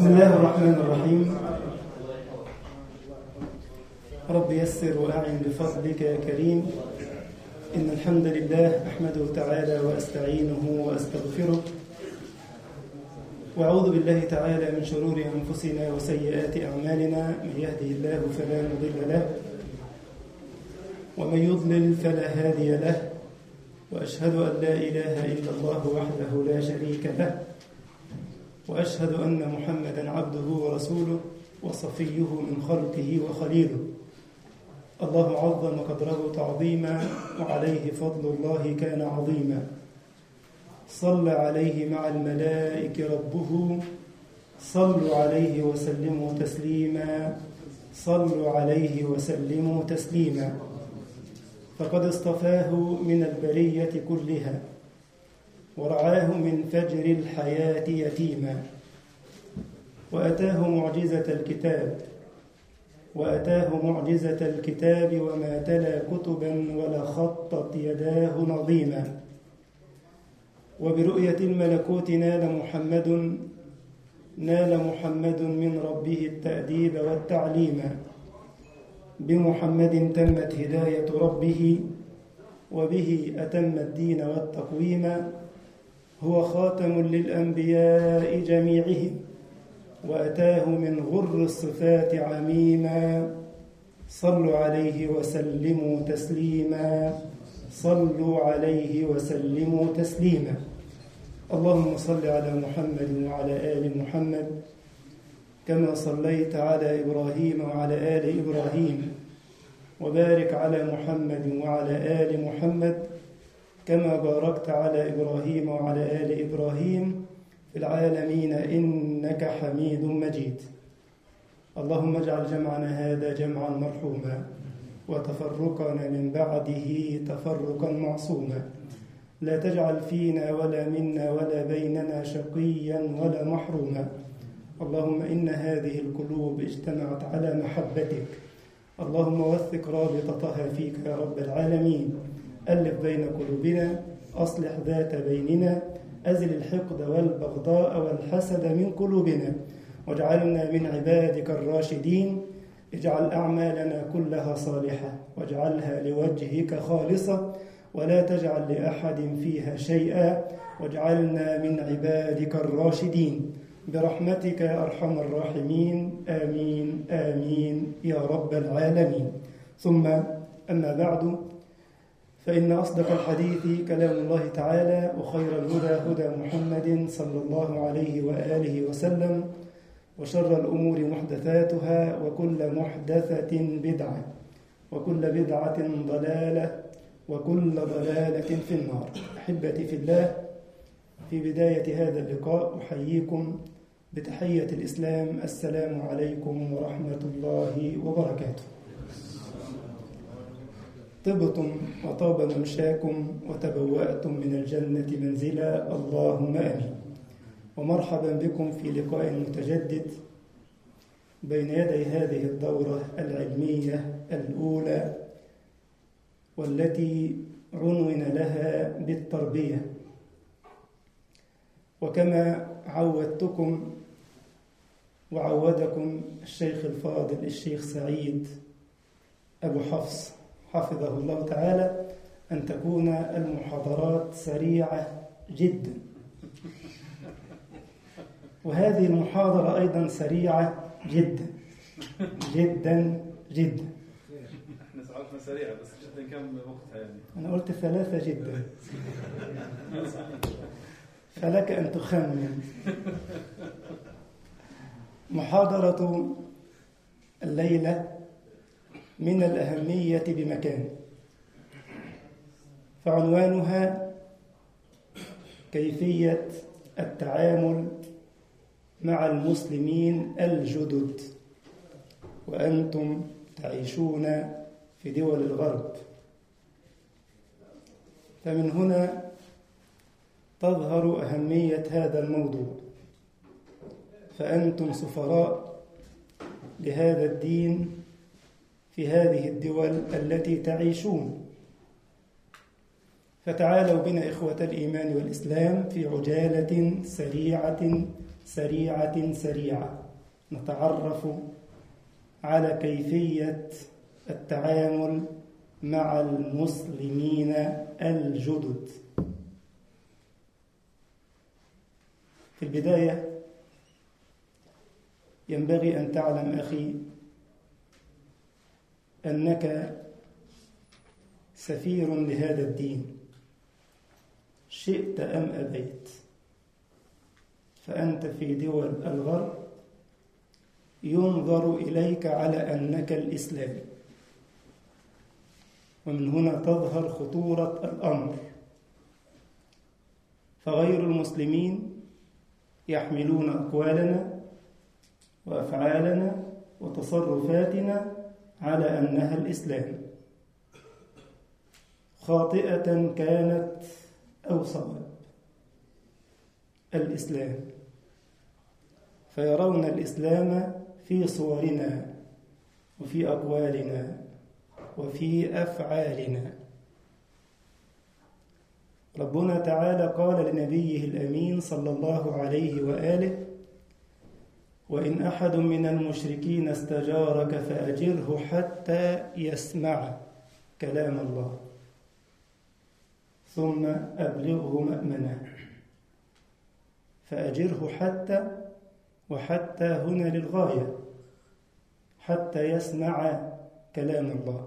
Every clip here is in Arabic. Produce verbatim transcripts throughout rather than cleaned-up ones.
بسم الله الرحمن الرحيم. رب يسر وأعن بفضلك يا كريم. إن الحمد لله أحمده تعالى وأستعينه وأستغفره، وأعوذ بالله تعالى من شرور أنفسنا وسيئات أعمالنا. من يهده الله فلا مضل له، ومن يضلل فلا هادي له، وأشهد أن لا إله إلا الله وحده لا شريك له، وأشهد أن محمدًا عبده ورسوله وصفيه من خلقه وخليله. الله عظم قدره تعظيما، وعليه فضل الله كان عظيما. صلى عليه مع الملائكة ربه، صلوا عليه وسلموا تسليما، صلوا عليه وسلموا تسليما. فقد اصطفاه من البرية كلها، ورعاه من فجر الحياة يتيما، وأتاه معجزة الكتاب وأتاه معجزة الكتاب وما تلا كتبا ولا خطت يداه نظيما. وبرؤية الملكوت نال محمد نال محمد من ربه التأديب والتعليم. بمحمد تمت هداية ربه، وبه أتم الدين والتقويم. هو خاتم للأنبياء جميعهم، وأتاه من غر الصفات عميما. صلوا عليه وسلموا تسليما، صلوا عليه وسلموا تسليما. اللهم صل على محمد وعلى آل محمد، كما صليت على إبراهيم وعلى آل إبراهيم، وبارك على محمد وعلى آل محمد، كما باركت على إبراهيم وعلى آل إبراهيم في العالمين إنك حميد مجيد. اللهم اجعل جمعنا هذا جمعا مرحوما، وتفرقنا من بعده تفرقا معصوما. لا تجعل فينا ولا منا ولا بيننا شقيا ولا محروما. اللهم إن هذه القلوب اجتمعت على محبتك، اللهم وثق رابطتها فيك يا رب العالمين. ألف بين قلوبنا، أصلح ذات بيننا، أزل الحقد والبغضاء والحسد من قلوبنا، واجعلنا من عبادك الراشدين. اجعل أعمالنا كلها صالحة، واجعلها لوجهك خالصة، ولا تجعل لأحد فيها شيئا، واجعلنا من عبادك الراشدين برحمتك يا أرحم الراحمين. آمين آمين يا رب العالمين. ثم أما بعد، فإن أصدق الحديث كلام الله تعالى، وخير الهدى هدى محمد صلى الله عليه وآله وسلم، وشر الأمور محدثاتها، وكل محدثة بدعة، وكل بدعة ضلالة، وكل ضلالة في النار. أحبتي في الله، في بداية هذا اللقاء أحييكم بتحية الإسلام. السلام عليكم ورحمة الله وبركاته. طبتم وطاب ممشاكم، وتبوأتم من الجنة منزلا، اللهم آمين. ومرحبا بكم في لقاء متجدد بين يدي هذه الدورة العلمية الأولى، والتي عنون لها بالتربية. وكما عودتكم وعودكم الشيخ الفاضل الشيخ سعيد أبو حفص حفظه الله تعالى، أن تكون المحاضرات سريعة جدا، وهذه المحاضرة أيضا سريعة جدا جدا جدا. احنا سعرتنا سريعة، بس جدا كم وقتها يعني؟ أنا قلت ثلاثة جدا، فلك أن تخمن. محاضرة الليلة من الأهمية بمكان، فعنوانها كيفية التعامل مع المسلمين الجدد، وأنتم تعيشون في دول الغرب. فمن هنا تظهر أهمية هذا الموضوع، فأنتم سفراء لهذا الدين في هذه الدول التي تعيشون. فتعالوا بنا إخوة الإيمان والإسلام في عجالة سريعة سريعة سريعة نتعرف على كيفية التعامل مع المسلمين الجدد. في البداية ينبغي أن تعلم أخي أنك سفير لهذا الدين شئت أم أبيت، فأنت في دول الغرب ينظر إليك على أنك الإسلامي، ومن هنا تظهر خطورة الأمر، فغير المسلمين يحملون أقوالنا وأفعالنا وتصرفاتنا على أنها الإسلام، خاطئة كانت أو صواب الإسلام، فيرون الإسلام في صورنا وفي أقوالنا وفي أفعالنا. ربنا تعالى قال لنبيه الأمين صلى الله عليه وآله: وإن أحد من المشركين استجارك فأجره حتى يسمع كلام الله ثم أبلغه مأمنه. فأجره حتى، وحتى هنا للغاية، حتى يسمع كلام الله.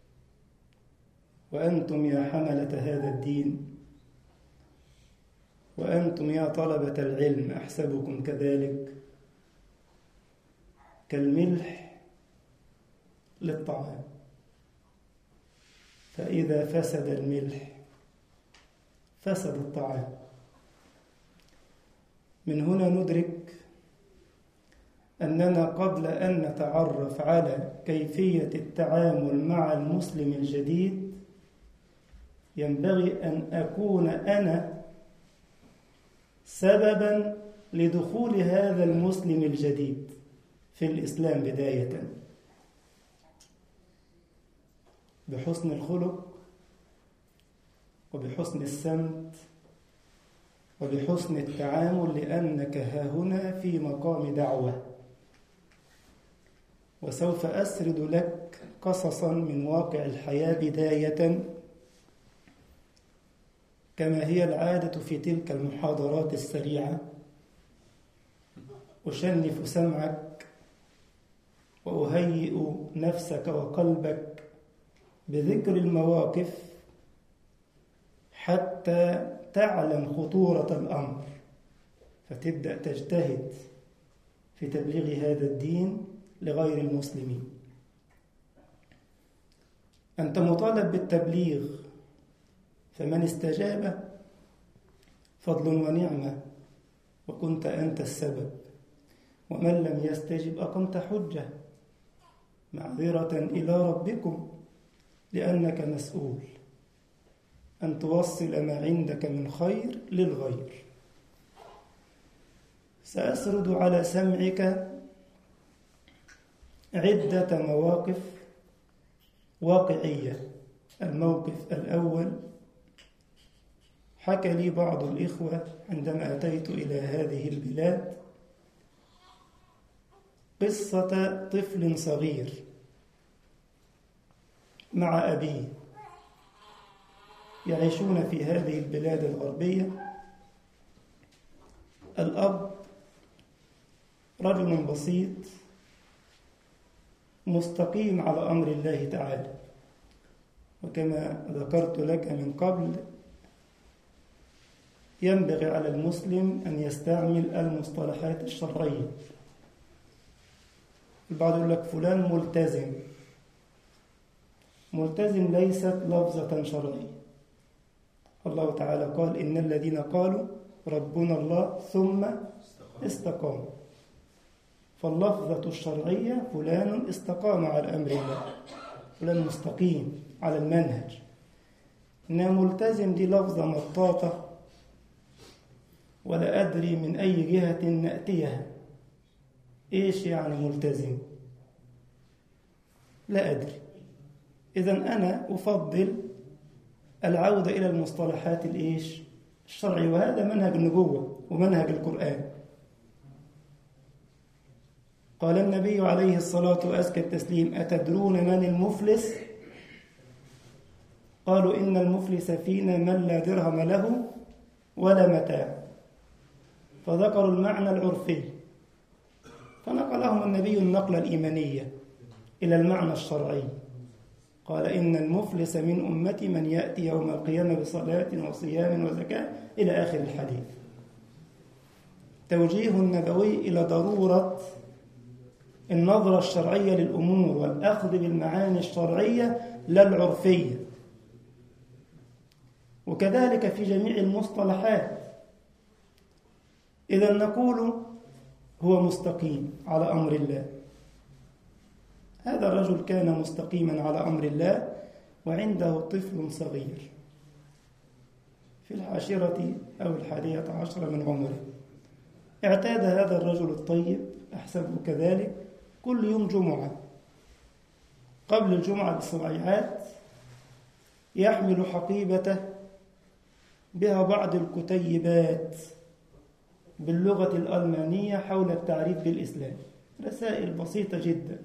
وأنتم يا حملة هذا الدين، وأنتم يا طلبة العلم، أحسبكم كذلك، كالملح للطعام، فإذا فسد الملح فسد الطعام. من هنا ندرك أننا قبل أن نتعرف على كيفية التعامل مع المسلم الجديد ينبغي أن أكون أنا سبباً لدخول هذا المسلم الجديد في الإسلام بداية، بحسن الخلق وبحسن السمت وبحسن التعامل، لأنك هاهنا في مقام دعوة. وسوف أسرد لك قصصاً من واقع الحياة بداية، كما هي العادة في تلك المحاضرات السريعة. أشنف سمعك وأهيئ نفسك وقلبك بذكر المواقف حتى تعلم خطورة الأمر، فتبدأ تجتهد في تبليغ هذا الدين لغير المسلمين. أنت مطالب بالتبليغ، فمن استجاب فضل ونعمة وكنت أنت السبب، ومن لم يستجب أقمت حجة معذرة إلى ربكم، لأنك مسؤول أن توصل ما عندك من خير للغير. سأسرد على سمعك عدة مواقف واقعية. الموقف الأول حكى لي بعض الإخوة عندما أتيت إلى هذه البلاد قصة طفل صغير مع أبيه يعيشون في هذه البلاد الغربية. الأب رجل بسيط مستقيم على أمر الله تعالى، وكما ذكرت لك من قبل ينبغي على المسلم أن يستعمل المصطلحات الشرعية. البعض يقول لك فلان ملتزم. ملتزم ليست لفظة شرعية. الله تعالى قال: إن الذين قالوا ربنا الله ثم استقاموا. فاللفظة الشرعية فلان استقام على أمر الله، فلان مستقيم على المنهج. إنما ملتزم دي لفظة مطاطة ولا أدري من أي جهة نأتيها. إيش يعني ملتزم؟ لا أدري. إذن أنا أفضل العودة إلى المصطلحات الإيش الشرعي، وهذا منهج النبوة ومنهج القرآن. قال النبي عليه الصلاة وأزكى التسليم: أتدرون من المفلس؟ قالوا: إن المفلس فينا من لا درهم له ولا متاع. فذكروا المعنى العرفي، فنقلهم النبي النقلة الإيمانية إلى المعنى الشرعي. قال: إن المفلس من أمتي من يأتي يوم القيامة بصلاة وصيام وزكاة إلى آخر الحديث. توجيه النبوي إلى ضرورة النظرة الشرعية للأمور والأخذ بالمعاني الشرعية لا العرفية، وكذلك في جميع المصطلحات. إذا نقول هو مستقيم على أمر الله. هذا الرجل كان مستقيما على أمر الله وعنده طفل صغير في العاشرة أو الحادية عشرة من عمره. اعتاد هذا الرجل الطيب، أحسبه كذلك، كل يوم جمعة قبل الجمعة بسبعيات يحمل حقيبته بها بعض الكتيبات باللغة الألمانية حول التعريف بالإسلام، رسائل بسيطة جدا.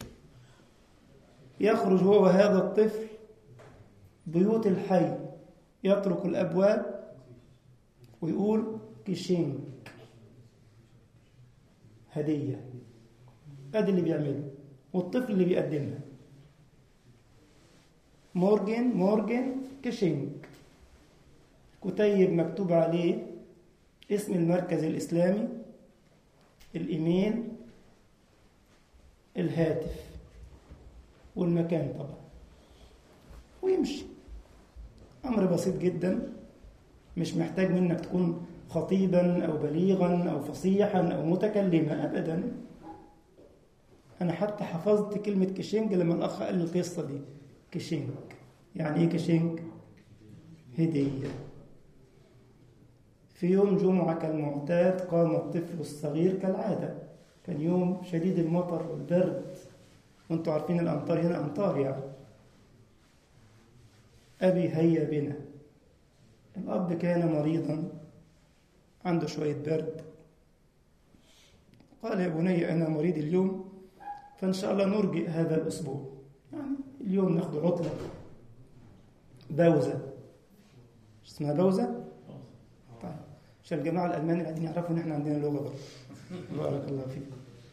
يخرج هو وهذا الطفل بيوت الحي، يطرق الأبواب ويقول كيشينك، هدية. هذا اللي بيعمله، والطفل اللي بيقدمها مورجن مورجن كيشينك. كتيب مكتوب عليه اسم المركز الإسلامي، الإيميل، الهاتف، والمكان طبعا، ويمشي. أمر بسيط جدا، مش محتاج منك تكون خطيبا أو بليغا أو فصيحا أو متكلما أبدا. أنا حتى حفظت كلمة كيشينج لما الأخ قال لي القصة دي. كيشينج يعني إيه؟ كيشينج هدية. في يوم جمعة كالمعتاد قام الطفل الصغير كالعادة، كان يوم شديد المطر والبرد، وانتوا عارفين الأمطار هنا أمطار يعني. أبي هيا بنا. الأب كان مريضا، عنده شوية برد. قال: يا بني أنا مريض اليوم، فإن شاء الله نرجئ هذا الأسبوع، يعني اليوم ناخد عطلة، باوزة. اسمها باوزة؟ طيب، عشان الجماعة الألمان اللي قاعدين يعرفوا إن إحنا عندنا لغة برضه. بارك الله فيك.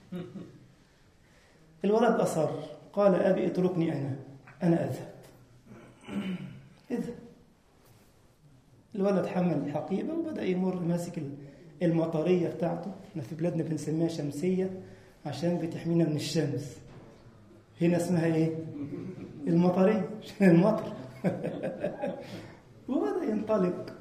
الولد أصر، قال: أبي اتركني أنا أنا أذهب. اذهب. الولد حمل الحقيبة وبدأ يمر ماسك المطرية بتاعته. احنا في بلادنا بنسميها شمسية عشان بتحمينا من الشمس. هنا اسمها ايه؟ المطرية عشان المطر. وبدأ ينطلق،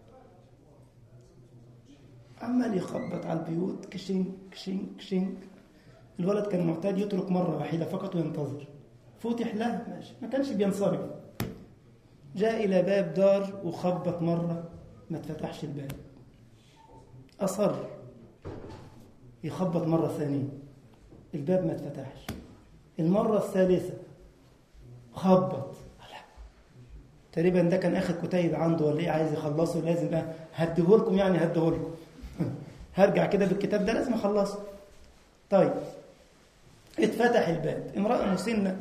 عمال يخبط على البيوت، كشنك كشنك كشنك. الولد كان معتاد يترك مرة واحدة فقط وينتظر. فتح له، ماشي، ما كانش بينصرف. جاء إلى باب دار وخبط مرة، ما اتفتحش الباب. أصر يخبط مرة ثانية، الباب ما اتفتحش. المرة الثالثة خبط، تقريبا ده كان آخر كتيب عنده ولا إيه، عايز يخلصه، لازم بقى هديهولكم، يعني هديهولكم هرجع كده بالكتاب ده لازم أخلصه. طيب، اتفتح الباب. امرأة مسنة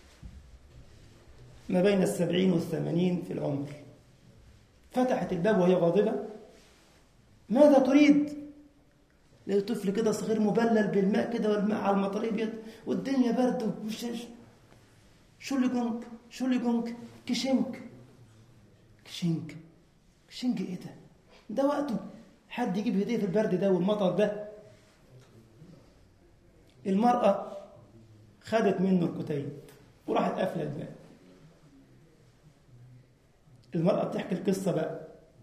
ما بين السبعين والثمانين في العمر، فتحت الباب وهي غاضبة. ماذا تريد؟ لقيت طفل كده صغير مبلل بالماء كده، والماء على المطرية بيد، والدنيا برد وشش. شو اللي جونك؟ شو اللي جونك؟ كشنك كشنك كشنك ايه ده؟ ده وقته حد يجيب هدية في البرد ده والمطر ده؟ المرأة خدت منه الكتيب وراحت قافلة الباب. المرأة بتحكي القصة بقى.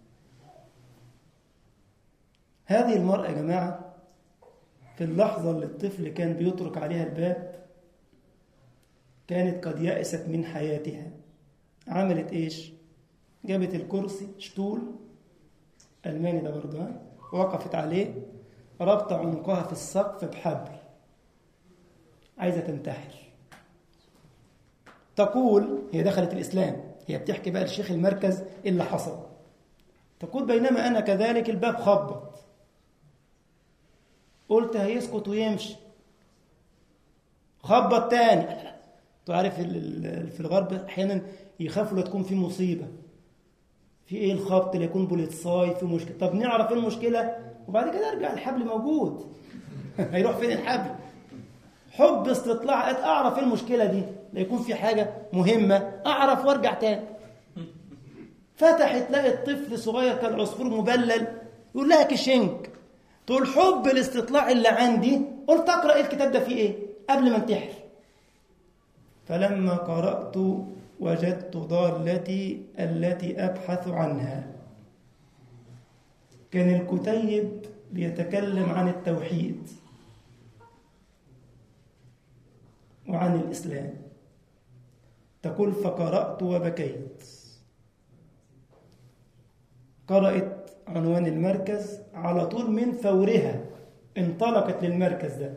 هذه المرأة يا جماعة في اللحظة اللي الطفل كان بيترك عليها الباب كانت قد يأست من حياتها. عملت إيش؟ جابت الكرسي، شتول ألماني ده برضه، وقفت عليه، ربط عنقها في السقف بحبل، عايزة تنتحر. تقول هي دخلت الإسلام، هي بتحكي بقى لشيخ المركز اللي حصل. تقول: بينما أنا كذلك الباب خبط، قلت هيسكت ويمشي، خبط تاني. تعرف في الغرب أحيانا يخافوا لا تكون في مصيبة، في إيه الخبط اللي يكون بوليتصاي في مشكلة. طب نعرف إيه المشكلة وبعد كده أرجع الحبل موجود. هيروح فين الحبل؟ حب استطلاع، أعرف إيه المشكلة دي، لا يكون في حاجة مهمة أعرف وارجع تاني. فتح تلاقي الطفل صغير كالعصفور مبلل يقول لها كشنك، تقول حب الاستطلاع اللي عندي، قلت أقرأ الكتاب ده فيه إيه قبل ما انتحر. فلما قرأت وجدت ضالتي التي أبحث عنها. كان الكتيب بيتكلم عن التوحيد وعن الإسلام. تقول فقرأت وبكيت. قرأت عنوان المركز على طول من فورها انطلقت للمركز ده.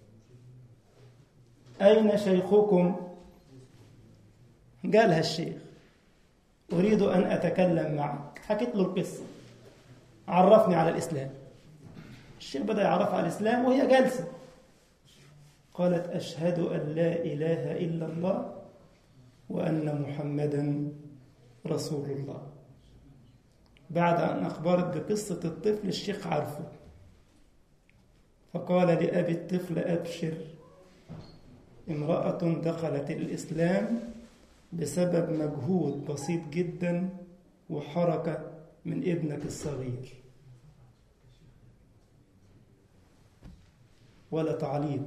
أين شيخكم؟ قالها الشيخ أريد أن أتكلم معك. حكيت له القصة، عرفني على الإسلام. الشيخ بدأ يعرف على الإسلام وهي جالسة. قالت أشهد أن لا إله إلا الله وأن محمدا رسول الله. بعد أن أخبرت بقصة الطفل الشيخ عرفه، فقال لأبي الطفل أبشر، امرأة دخلت الإسلام بسبب مجهود بسيط جدا وحركة من ابنك الصغير. ولا تعليق.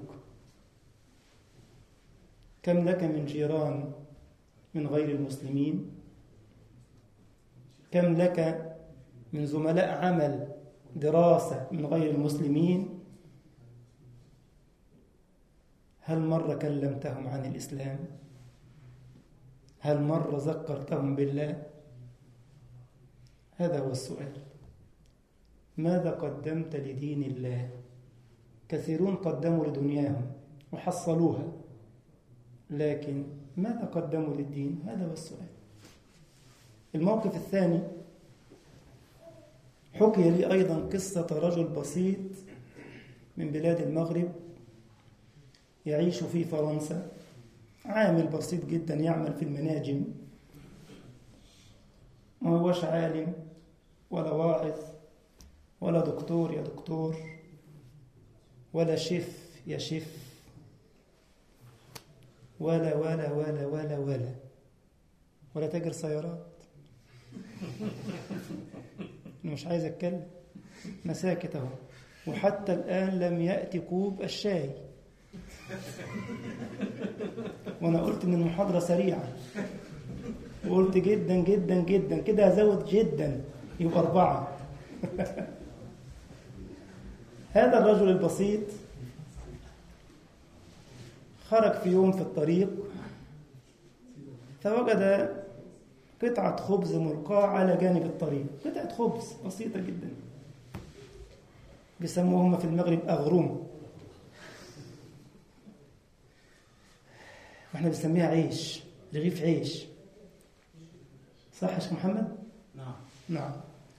كم لك من جيران من غير المسلمين؟ كم لك من زملاء عمل دراسة من غير المسلمين؟ هل مرة كلمتهم عن الإسلام؟ هل مرة ذكرتهم بالله؟ هذا هو السؤال. ماذا قدمت لدين الله؟ كثيرون قدموا لدنياهم وحصلوها، لكن ماذا قدموا للدين؟ هذا هو السؤال. الموقف الثاني، حكي لي أيضا قصة رجل بسيط من بلاد المغرب يعيش في فرنسا، عامل بسيط جدا يعمل في المناجم، ما هوش عالم ولا واعظ ولا دكتور يا دكتور ولا شيف يا شيف ولا ولا ولا ولا ولا ولا تاجر سيارات. مش عايز اتكلم، مساكت اهو. وحتى الآن لم يأتي كوب الشاي، وانا قلت ان المحاضرة سريعة، وقلت جدا جدا جدا كده هزود جدا يبقى أربعة. هذا الرجل البسيط خرج في يوم في الطريق فوجد قطعة خبز ملقاة على جانب الطريق. قطعة خبز بسيطة جدا، بيسموهم في المغرب أغروم، واحنا بنسميها عيش، رغيف عيش. صح يا شيخ محمد؟ نعم نعم.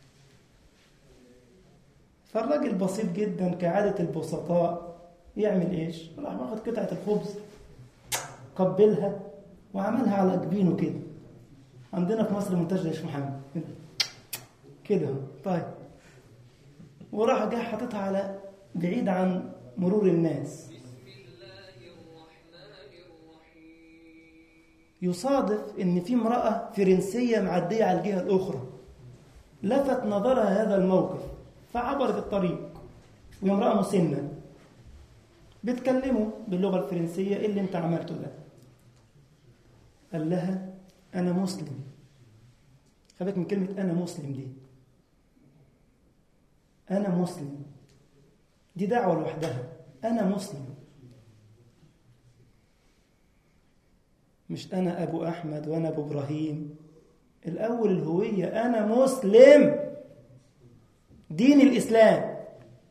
فالراجل بسيط جدا كعادة البسطاء يعمل ايش؟ راح واخد قطعة الخبز قبلها وعملها على جبينه كده. عندنا في مصر منتج يا شيخ محمد كده. طيب، وراح جاي حاططها على بعيد عن مرور الناس. يصادف ان في امرأة فرنسية معدية على الجهة الأخرى، لفت نظرها هذا الموقف فعبرت الطريق، وهي امرأة مسنة بتكلمه باللغة الفرنسية. إيه اللي انت عملته ده؟ قال لها أنا مسلم. خليك من كلمة أنا مسلم دي. أنا مسلم دي دعوة لوحدها. أنا مسلم، مش أنا أبو أحمد وأنا أبو إبراهيم. الأول الهوية، أنا مسلم، دين الإسلام.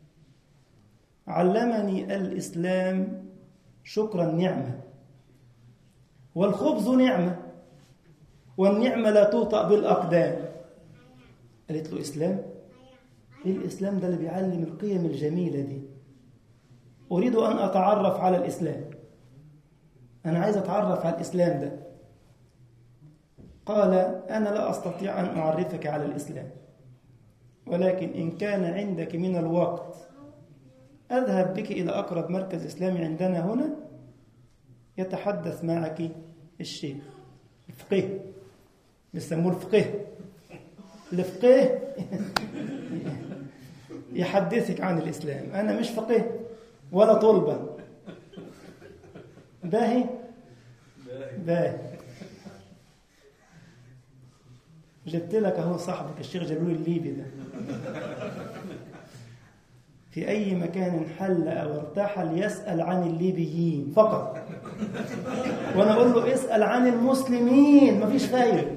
علمني الإسلام شكر النعمة، والخبز نعمة، والنعمة لا توطأ بالأقدام. قالت له إسلام؟ إيه الإسلام ده اللي بيعلم القيم الجميلة دي؟ أريد أن أتعرف على الإسلام. أنا عايز أتعرف على الإسلام ده. قال أنا لا أستطيع أن أعرفك على الإسلام، ولكن إن كان عندك من الوقت أذهب بك إلى أقرب مركز إسلامي عندنا هنا يتحدث معك الشيخ الفقيه، بيسموه الفقيه الفقيه يحدثك عن الإسلام. أنا مش فقيه ولا طلبة. باهي باهي جبت لك أهو صاحبك الشيخ جلول الليبي ده، في أي مكان حل أو ارتحل يسأل عن الليبيين فقط، وأنا أقول له اسأل عن المسلمين، مفيش فايدة.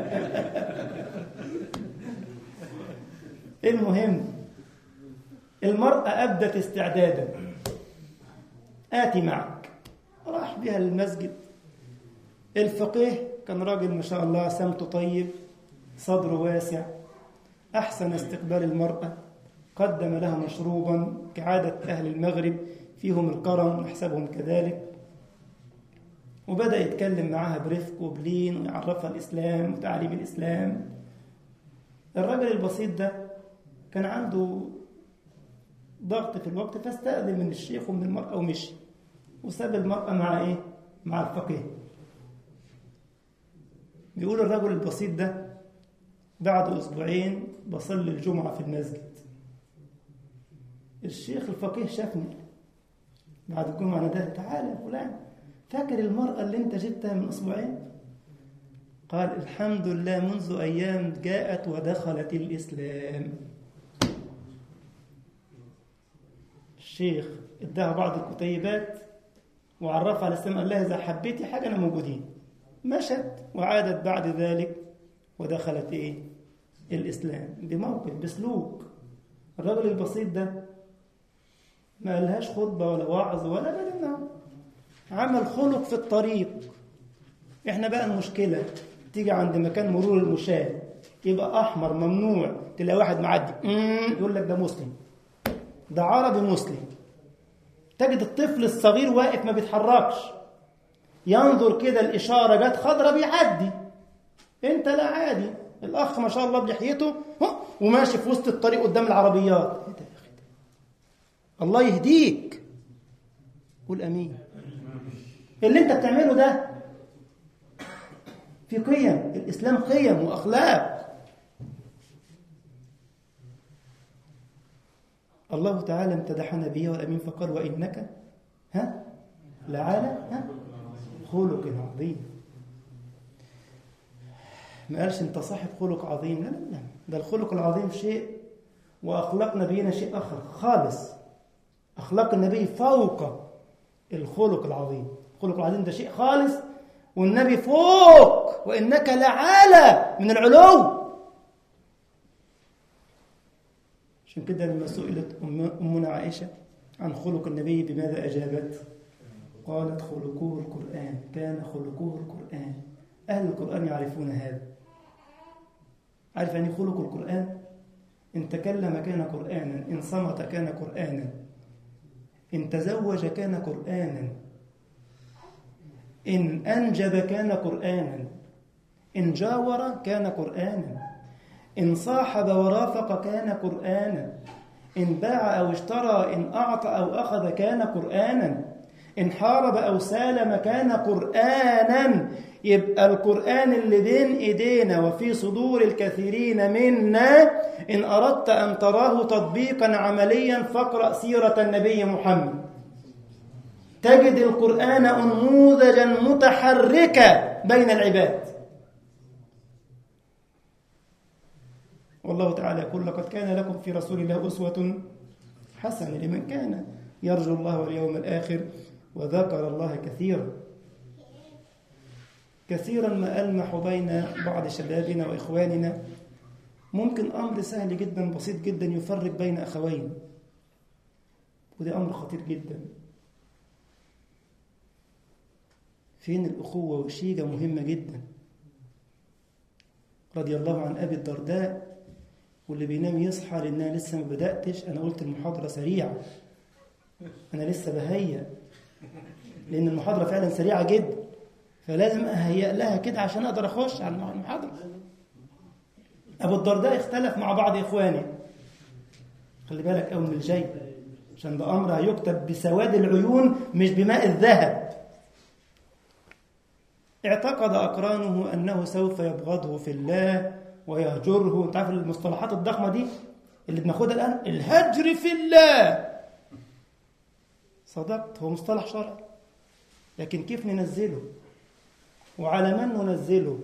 المهم المرأة أبدت استعدادا، آتي معك. راح بها المسجد. الفقيه كان راجل ما شاء الله سمته طيب، صدره واسع، أحسن استقبال المرأة، قدم لها مشروبا كعادة أهل المغرب، فيهم الكرم نحسبهم كذلك، وبدأ يتكلم معها برفق وبلين ويعرفها الإسلام وتعليم الإسلام. الرجل البسيط ده كان عنده ضغط في الوقت، فاستأذن من الشيخ ومن المرأة ومشي، وساب المرأة مع إيه؟ مع الفقيه. بيقول الرجل البسيط ده بعد أسبوعين بصلي الجمعة في المسجد. الشيخ الفقيه شافني بعد الجمعة، نده تعالى يا فلان، فاكر المرأة اللي انت جبتها من أسبوعين؟ قال الحمد لله منذ أيام جاءت ودخلت الإسلام. الشيخ اداها بعض الكتيبات وعرفها على الإسلام، قال لها إذا حبيتي حاجة أنا موجودين. مشت وعادت بعد ذلك ودخلت إيه؟ الإسلام، بموقف بسلوك. الرجل البسيط ده ما قالهاش خطبة ولا وعظ ولا بدنا، عمل خلق في الطريق. إحنا بقى المشكلة تيجي عند مكان مرور المشاة يبقى أحمر ممنوع، تلاقي واحد معدي يقول لك ده مسلم، ده عربي مسلم. تجد الطفل الصغير واقف ما بيتحركش، ينظر كده الإشارة جت خضرة بيعدي، أنت لا عادي. الأخ ما شاء الله بلحيته وماشي في وسط الطريق قدام العربيات. إيه ده يا أخي؟ الله يهديك، قول أمين. اللي أنت بتعمله ده في قيم الإسلام، قيم وأخلاق. الله تعالى امتدح نبيه والأمين فقال وإنك ها لعلى ها خلق عظيم. ما قالش انت صاحب خلق عظيم، لا لا لا، ده الخلق العظيم شيء وأخلاق نبينا شيء آخر خالص. أخلاق النبي فوق الخلق العظيم. الخلق العظيم ده شيء خالص، والنبي فوق، وإنك لعلى من العلو. عشان كده لما سئلت أمنا عائشة عن خلق النبي بماذا أجابت؟ قالت خلقه القرآن، كان خلقه القرآن. أهل القرآن يعرفون هذا. عارف يعني خلق القرآن؟ إن تكلم كان قرآنا، إن صمت كان قرآنا، إن تزوج كان قرآنا، إن أنجب كان قرآنا، إن جاور كان قرآنا، إن صاحب ورافق كان قرآنا، إن باع أو اشترى، إن أعطى أو أخذ كان قرآنا، إن حارب أو سالم كان قرآنا. يبقى القرآن اللي بين إيدينا وفي صدور الكثيرين منا، إن أردت أن تراه تطبيقا عمليا فاقرأ سيرة النبي محمد، تجد القرآن أنموذجا متحركا بين العباد. والله تعالى يقول لقد كان لكم في رسول الله أسوة حسنة لمن كان يرجو الله واليوم الآخر وذكر الله كثيرا. كثيرا ما ألمح بين بعض شبابنا وإخواننا ممكن أمر سهل جدا بسيط جدا يفرق بين أخوين، وده أمر خطير جدا. فين الأخوة؟ وشيجة مهمة جدا. رضي الله عن أبي الدرداء، واللي بينام يصحى لأنها لسه ما بدأتش. أنا قلت المحاضرة سريعة، أنا لسه بهيأ لأن المحاضرة فعلا سريعة جدا، فلازم أهيئ لها كده عشان أقدر أخش على المحاضرة. أبو الدرداء اختلف مع بعض إخوانه، خلي بالك أول من الجاي، عشان ده أمر هيكتب بسواد العيون مش بماء الذهب. اعتقد أقرانه أنه سوف يبغضه في الله ويهجره. انت عارف المصطلحات الضخمة دي اللي بناخدها الآن، الهجر في الله. صدقت، هو مصطلح شرعي، لكن كيف ننزله وعلى من ننزله؟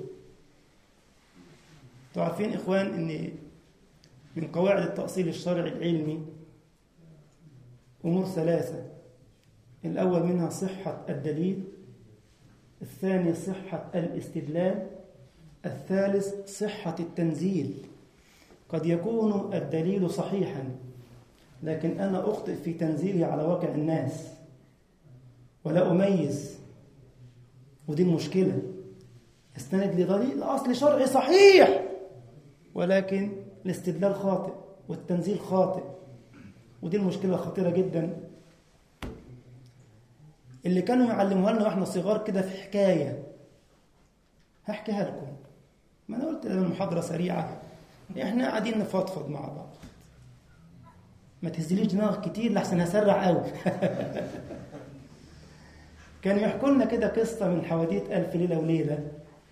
تعرفين إخوان أن من قواعد التأصيل الشرعي العلمي أمور ثلاثة. الأول منها صحة الدليل، الثاني صحة الاستدلال، الثالث صحة التنزيل. قد يكون الدليل صحيحا لكن أنا أخطئ في تنزيله على واقع الناس ولا أميز، ودي المشكلة. استند لدليل أصل شرعي صحيح ولكن الاستدلال خاطئ والتنزيل خاطئ، ودي المشكلة خطيرة جدا اللي كانوا يعلموها لنا واحنا صغار كده في حكاية. هحكيها لكم، ما أنا قلت لنا المحاضرة سريعة، احنا قاعدين نفضفض مع بعض، ما تهزليش دماغك كتير لحسن هسرع قوي. كانوا يحكوا لنا كده قصة من حواديت ألف ليلة وليلة.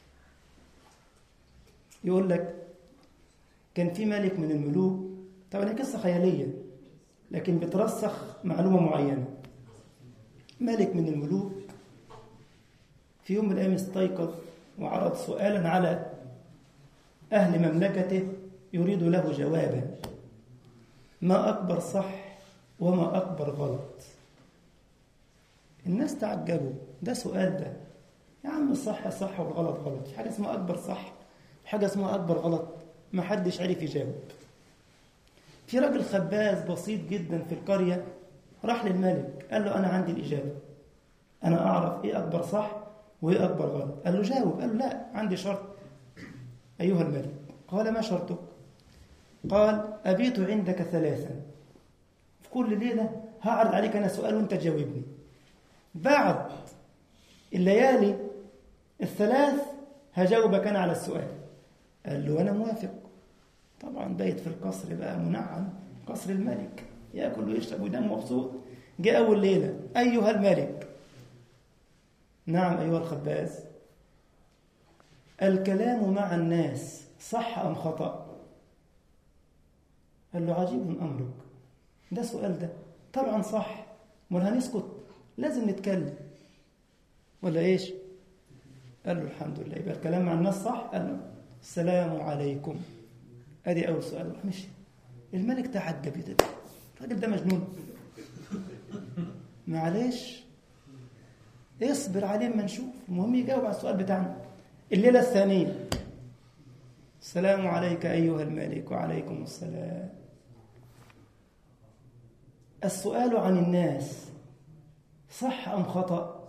يقول لك كان في ملك من الملوك، طبعا هي قصة خيالية لكن بترسخ معلومة معينة. ملك من الملوك في يوم من الأيام استيقظ وعرض سؤالا على أهل مملكته يريد له جوابا: ما أكبر صح وما أكبر غلط؟ الناس تعجبوا، ده سؤال ده يا عم، الصح صح والغلط غلط، في حاجة اسمها أكبر صح، في حاجة اسمها أكبر غلط، ما حدش عرف يجاوب. في راجل خباز بسيط جدا في القرية راح للملك قال له أنا عندي الإجابة، أنا أعرف إيه أكبر صح وإيه أكبر غلط. قال له جاوب. قال له لا، عندي شرط أيها الملك. قال ما شرطك؟ قال أبيت عندك ثلاثا، في كل ليلة هعرض عليك أنا سؤال وأنت تجاوبني، بعد الليالي الثلاث هجاوبك أنا على السؤال. قال له أنا موافق. طبعا بيت في القصر بقى منعم، قصر الملك، يأكل ويشرب وينام مبسوط. جاء أول ليلة: أيها الملك. نعم أيها الخباز. الكلام مع الناس صح أم خطأ؟ قال له عجيب أمرك، ده سؤال ده طبعا صح، ولا هنسكت؟ لازم نتكلم ولا إيش؟ قال له الحمد لله، يبقى الكلام مع الناس صح. قال له السلام عليكم. أدي أول سؤال. مشي. الملك تعجب، ده الراجل ده مجنون. معلش اصبر عليه ما نشوف، المهم يجاوب على السؤال بتاعنا. الليلة الثانية: السلام عليك أيها الملك. وعليكم السلام. السؤال عن الناس صح أم خطأ؟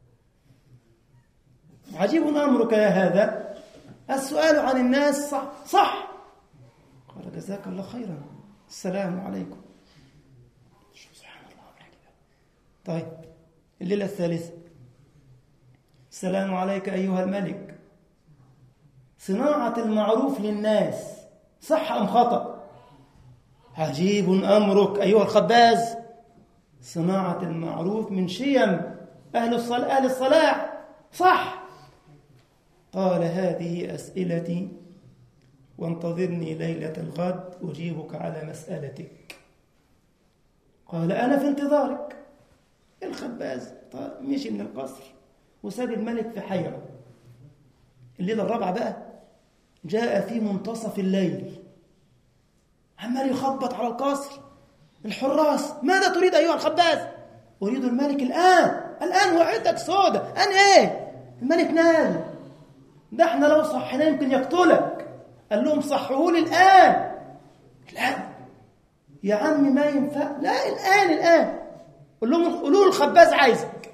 عجيب أمرك يا هذا، السؤال عن الناس صح صح. قال جزاك الله خيرا، السلام عليكم. سبحان الله. طيب الليلة الثالثة: السلام عليك أيها الملك. صناعة المعروف للناس صح أم خطأ؟ عجيب أمرك أيها الخباز، صناعة المعروف من شيم أهل الصلاح, أهل الصلاح صح. قال هذه أسئلتي وانتظرني ليلة الغد أجيبك على مسألتك. قال أنا في انتظارك. الخباز مشي من القصر وساب الملك في حيرة. الليلة الرابعة بقى جاء في منتصف الليل، عمال يخبط على القصر. الحراس: ماذا تريد أيها الخباز؟ أريد الملك الآن. الآن وعدك سودة. أنا إيه؟ الملك نام، ده احنا لو صحنا يمكن يقتلك. قال لهم صحوه لي الآن. الآن يا عمي ما ينفع. لا الآن الآن. قل لهم قولوا الخباز عايزك.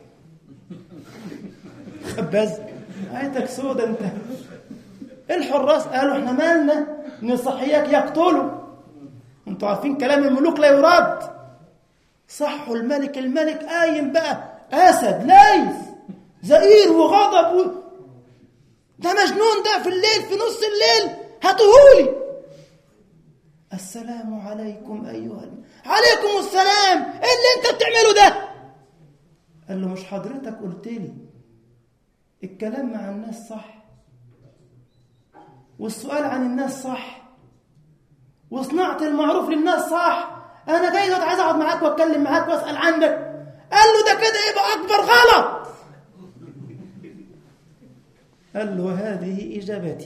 خباز عيتك سودة انت. الحراس قالوا احنا مالنا نصحيك يقتلوا، انتوا عارفين كلام الملوك لا يرد. صحوا الملك. الملك قايم بقى أسد ليث زئير وغضب و... ده مجنون ده في الليل في نص الليل هاتهولي. السلام عليكم أيها الم... عليكم السلام، إيه اللي أنت بتعمله ده؟ قال له مش حضرتك قلت لي الكلام مع الناس صح والسؤال عن الناس صح وصناعة المعروف للناس صح، أنا جاي دلوقتي عايز أقعد معاك وأتكلم معاك وأسأل عنك. قال له ده كده يبقى أكبر غلط. قال له هذه إجابتي،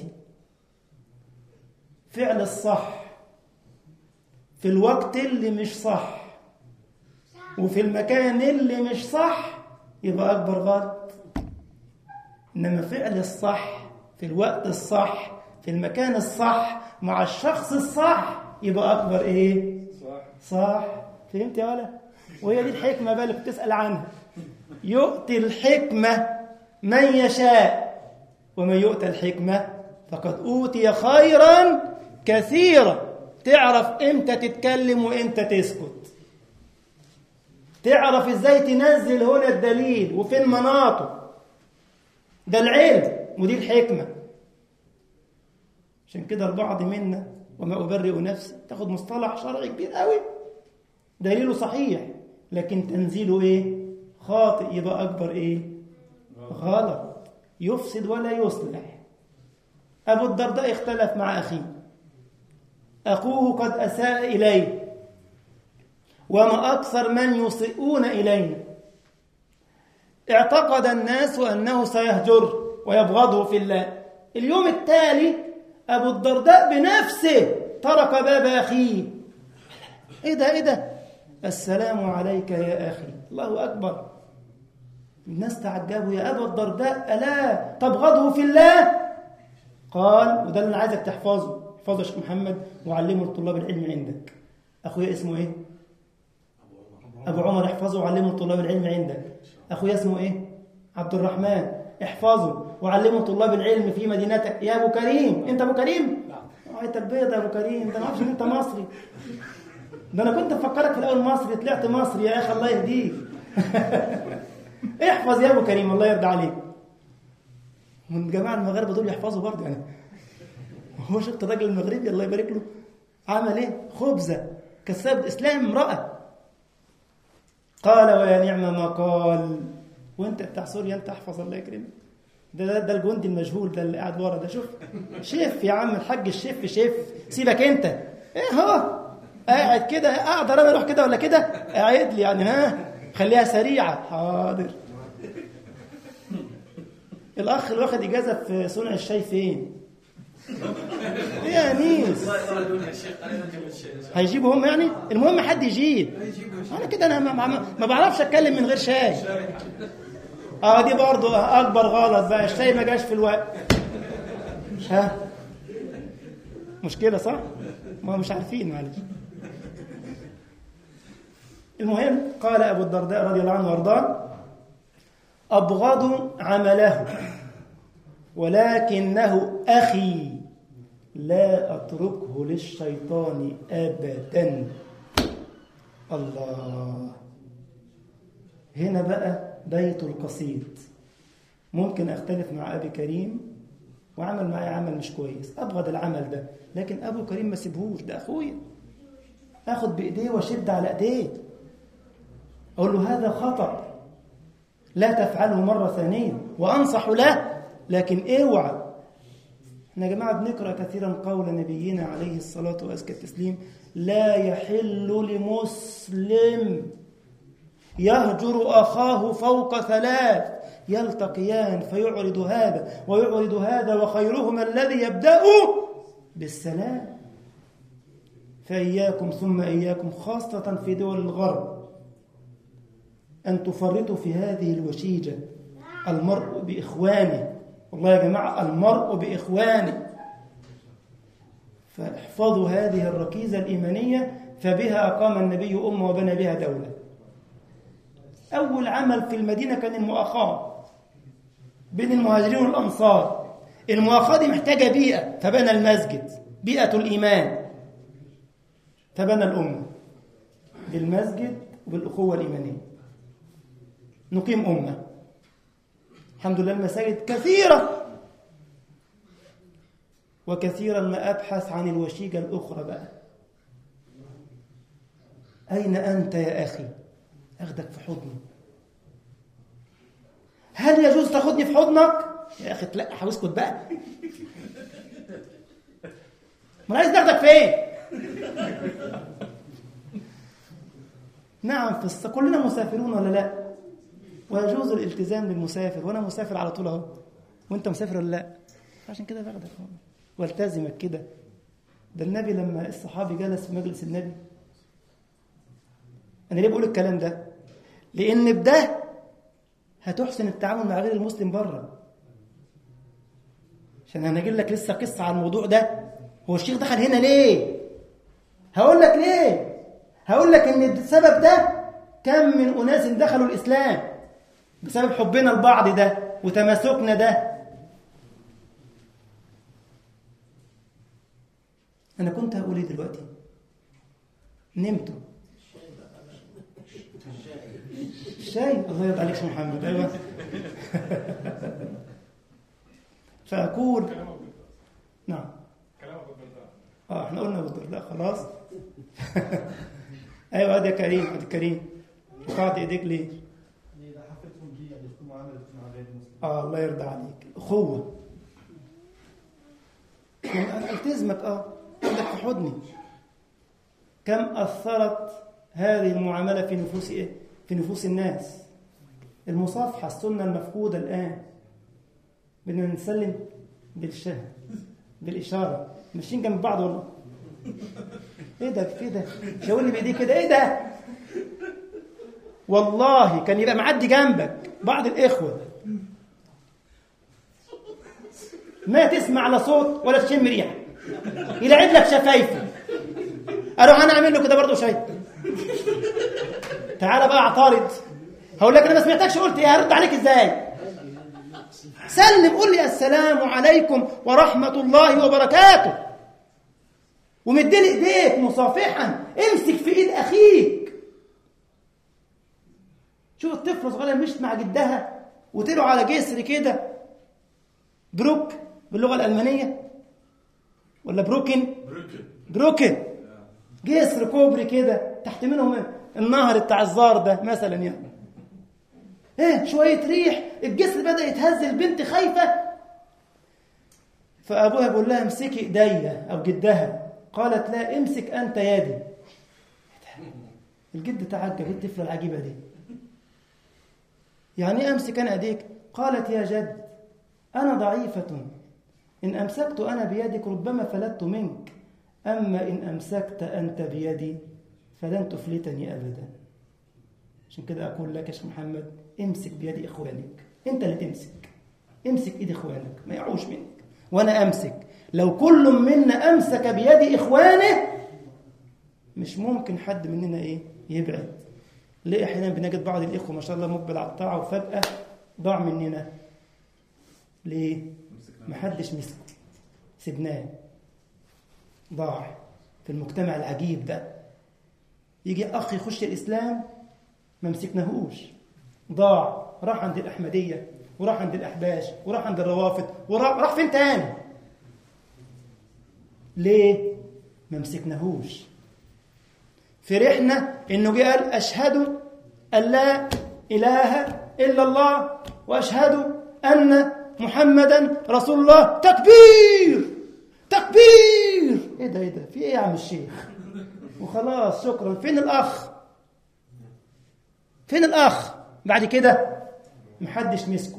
فعل الصح في الوقت اللي مش صح وفي المكان اللي مش صح يبقى أكبر غلط، إنما فعل الصح في الوقت الصح في المكان الصح مع الشخص الصح يبقى أكبر إيه؟ صح. صح. فهمت يا ولا؟ وهي دي الحكمة بقى اللي بتسأل عنها. يؤتي الحكمة من يشاء ومن يؤتى الحكمة فقد أوتي خيرا كثيرا. تعرف إمتى تتكلم وإمتى تسكت، تعرف إزاي تنزل هنا الدليل وفين مناطه، ده العلم ودي الحكمة. عشان كده البعض منا وما أبرئ نفسي تاخد مصطلح شرعي كبير قوي دليله صحيح لكن تنزيله إيه؟ خاطئ، يبقى أكبر إيه؟ غلط، يفسد ولا يصلح. أبو الدرداء اختلف مع أخيه، أخوه قد أساء إليه وما أكثر من يسيئون إلينا. اعتقد الناس أنه سيهجر ويبغضه في الله. اليوم التالي أبو الدرداء بنفسه ترك باب أخيه. إيه ده إيه ده؟ السلام عليك يا أخي. الله أكبر. الناس تعجبوا، يا أبا الدرداء ألا تبغضه في الله؟ قال، وده اللي أنا عايزك تحفظه، احفظه يا شيخ محمد وعلمه لطلاب العلم عندك. أخويا اسمه إيه؟ أبو عمر. احفظه وعلمه لطلاب العلم عندك. أخويا اسمه إيه؟ عبد الرحمن. احفظه وعلمه طلاب العلم في مدينتك. يا أبو كريم. أنت أبو كريم؟ لا. أنت البيض يا أبو كريم. ده ما أعرفش إن أنت مصري. ده أنا كنت مفكرك في الأول مصري، طلعت مصري يا أخي الله يهديك. احفظ يا أبو كريم الله يرضى عليك. من جماعة المغاربة دول يحفظوا برضه يعني. هو شفت الراجل المغربي الله يبارك له عمل إيه؟ خبزة كسب إسلام امرأة. قال ويا نعم ما قال. وانت بتاع سوريا انت احفظ الله يكرمك. ده, ده ده الجندي المجهول ده اللي قاعد ورا ده. شوف شيف يا عم الحاج، الشيف شيف. سيبك انت ايه هو قاعد كده. اقدر انا اروح كده ولا كده؟ قاعد لي يعني ها خليها سريعه. حاضر. الاخ اللي واخد اجازه في صنع الشاي فين؟ ايه يا انيس؟ هيجيبوا هم يعني؟ المهم حد يجيب. انا كده انا ما, ما, ما بعرفش اتكلم من غير شاي. اه دي برضو اكبر غلط بقى، الشاي ما جاش في الوقت. ها مشكله صح؟ ما مش عارفين معلش. المهم قال ابو الدرداء رضي الله عنه وارضاه ابغض عمله ولكنه اخي لا اتركه للشيطان ابدا. الله. هنا بقى بيت القصيد. ممكن أختلف مع أبي كريم وعمل معي عمل مش كويس، أبغض العمل ده، لكن أبو كريم ما سيبهوش، ده أخويا، أخذ بإيديه وشد على إيديه أقول له هذا خطأ لا تفعله مرة ثانية وأنصح له، لكن اوعى. احنا يا جماعة بنقرأ كثيرا قول نبينا عليه الصلاة وأزكى التسليم لا يحل لمسلم يهجر أخاه فوق ثلاث يلتقيان فيعرض هذا ويعرض هذا وخيرهما الذي يبدأ بالسلام. فإياكم ثم إياكم خاصة في دول الغرب أن تفرطوا في هذه الوشيجة. المرء بإخوانه. والله يا جماعة المرء بإخوانه. فاحفظوا هذه الركيزة الإيمانية فبها أقام النبي أمة وبنى بها دولة. أول عمل في المدينة كان المؤاخاة بين المهاجرين والأنصار. المؤاخاة دي محتاجة بيئة، فبنى المسجد بيئة الإيمان، فبنى الأمة بالمسجد وبالأخوة الإيمانية. نقيم أمة. الحمد لله المساجد كثيرة، وكثيرا ما أبحث عن الوشيجة الأخرى بقى. أين أنت يا أخي؟ أخدك في حضني. هل يجوز تاخدني في حضنك؟ يا أخي تلقح واسكت بقى. ما عايز تاخدك فين؟ نعم في الص... كلنا مسافرون ولا لا؟ ويجوز الالتزام للمسافر، وأنا مسافر على طول أهو، وأنت مسافر ولا لا؟ عشان كده باخدك والتزمك كده. ده النبي لما الصحابي جلس في مجلس النبي، أنا ليه بقول الكلام ده؟ لأن بده هتحسن التعامل مع غير المسلم بره. عشان أنا أجيب لك لسه قصة عن الموضوع ده. هو الشيخ دخل هنا ليه؟ هقول لك ليه. هقول لك إن السبب ده كم من أناس دخلوا الإسلام بسبب حبنا لبعض ده وتماسكنا ده. أنا كنت هقول إيه دلوقتي؟ نمتوا. الشاي الله يرضى عليك يا محمد. أيوة. فأقول نعم. اه احنا قلنا بالدرداء خلاص. ايوه هذا كريم، هذا كريم. قاعد ايديك ليه؟ اه الله يرضى عليك. اخوه انا التزمك اه عندك في حضني. كم اثرت هذه المعامله في نفوس ايه؟ في نفوس الناس. المصافحه السنه المفقوده الان. بدنا نسلم بالشهر بالاشاره، ماشيين جنب بعض والله. ايه ده في ده؟ شاور لي بايديه كده. ايه ده؟ والله كان يبقى معدي جنبك بعض الاخوه ما تسمع لا صوت ولا تشم ريحه، يلعب لك شفايفه. اروح انا اعمل له كده برضه شاي. تعالى بقى اعترض. هقول لك انا ما سمعتكش قلت ايه، هرد عليك ازاي؟ سلم قول لي السلام عليكم ورحمه الله وبركاته، ومديني ايديك مصافحا. امسك في ايد اخيك. شوف الطفل صغير مشت مع جدها وطلعوا على جسر كده بروك باللغه الالمانيه ولا بروكن بروكن جسر كوبري كده تحت منهم النهر بتاع الزار ده مثلا يعني. ايه شويه ريح الجسر بدا يتهز، البنت خايفه، فابوها بيقول لها امسكي ايديا او جدها، قالت لا امسك انت يدي. الجد تعجب، ايه الطفله العجيبه دي؟ يعني ايه امسك انا ايديك؟ قالت يا جد انا ضعيفه، ان امسكت انا بيدك ربما فلتت منك، اما ان امسكت انت بيدي فلن تفلتني ابدا. عشان كده اقول لك يا شيخ محمد امسك بيد اخوانك، انت اللي تمسك. امسك ايد اخوانك ما يعوش منك وانا امسك. لو كل منا امسك بيد اخوانه مش ممكن حد مننا ايه يبعد. ليه احيانا بنجد بعض الاخوه ما شاء الله مقبل على الطاعه وفجاه ضاع مننا؟ ليه؟ ما حدش مسكه، سيبناه ضاع في المجتمع العجيب ده. يجي اخ يخش الاسلام ما مسكناهوش، ضاع، راح عند الاحمديه وراح عند الاحباش وراح عند الروافض وراح راح فين تاني؟ ليه؟ ما مسكناهوش. فرحنا انه جه قال اشهد ان لا اله الا الله واشهد ان محمدا رسول الله. تكبير تكبير. ايه ده ايه ده في ايه يا عم الشيخ؟ وخلاص شكرا. فين الاخ؟ فين الاخ بعد كده؟ محدش مسكه،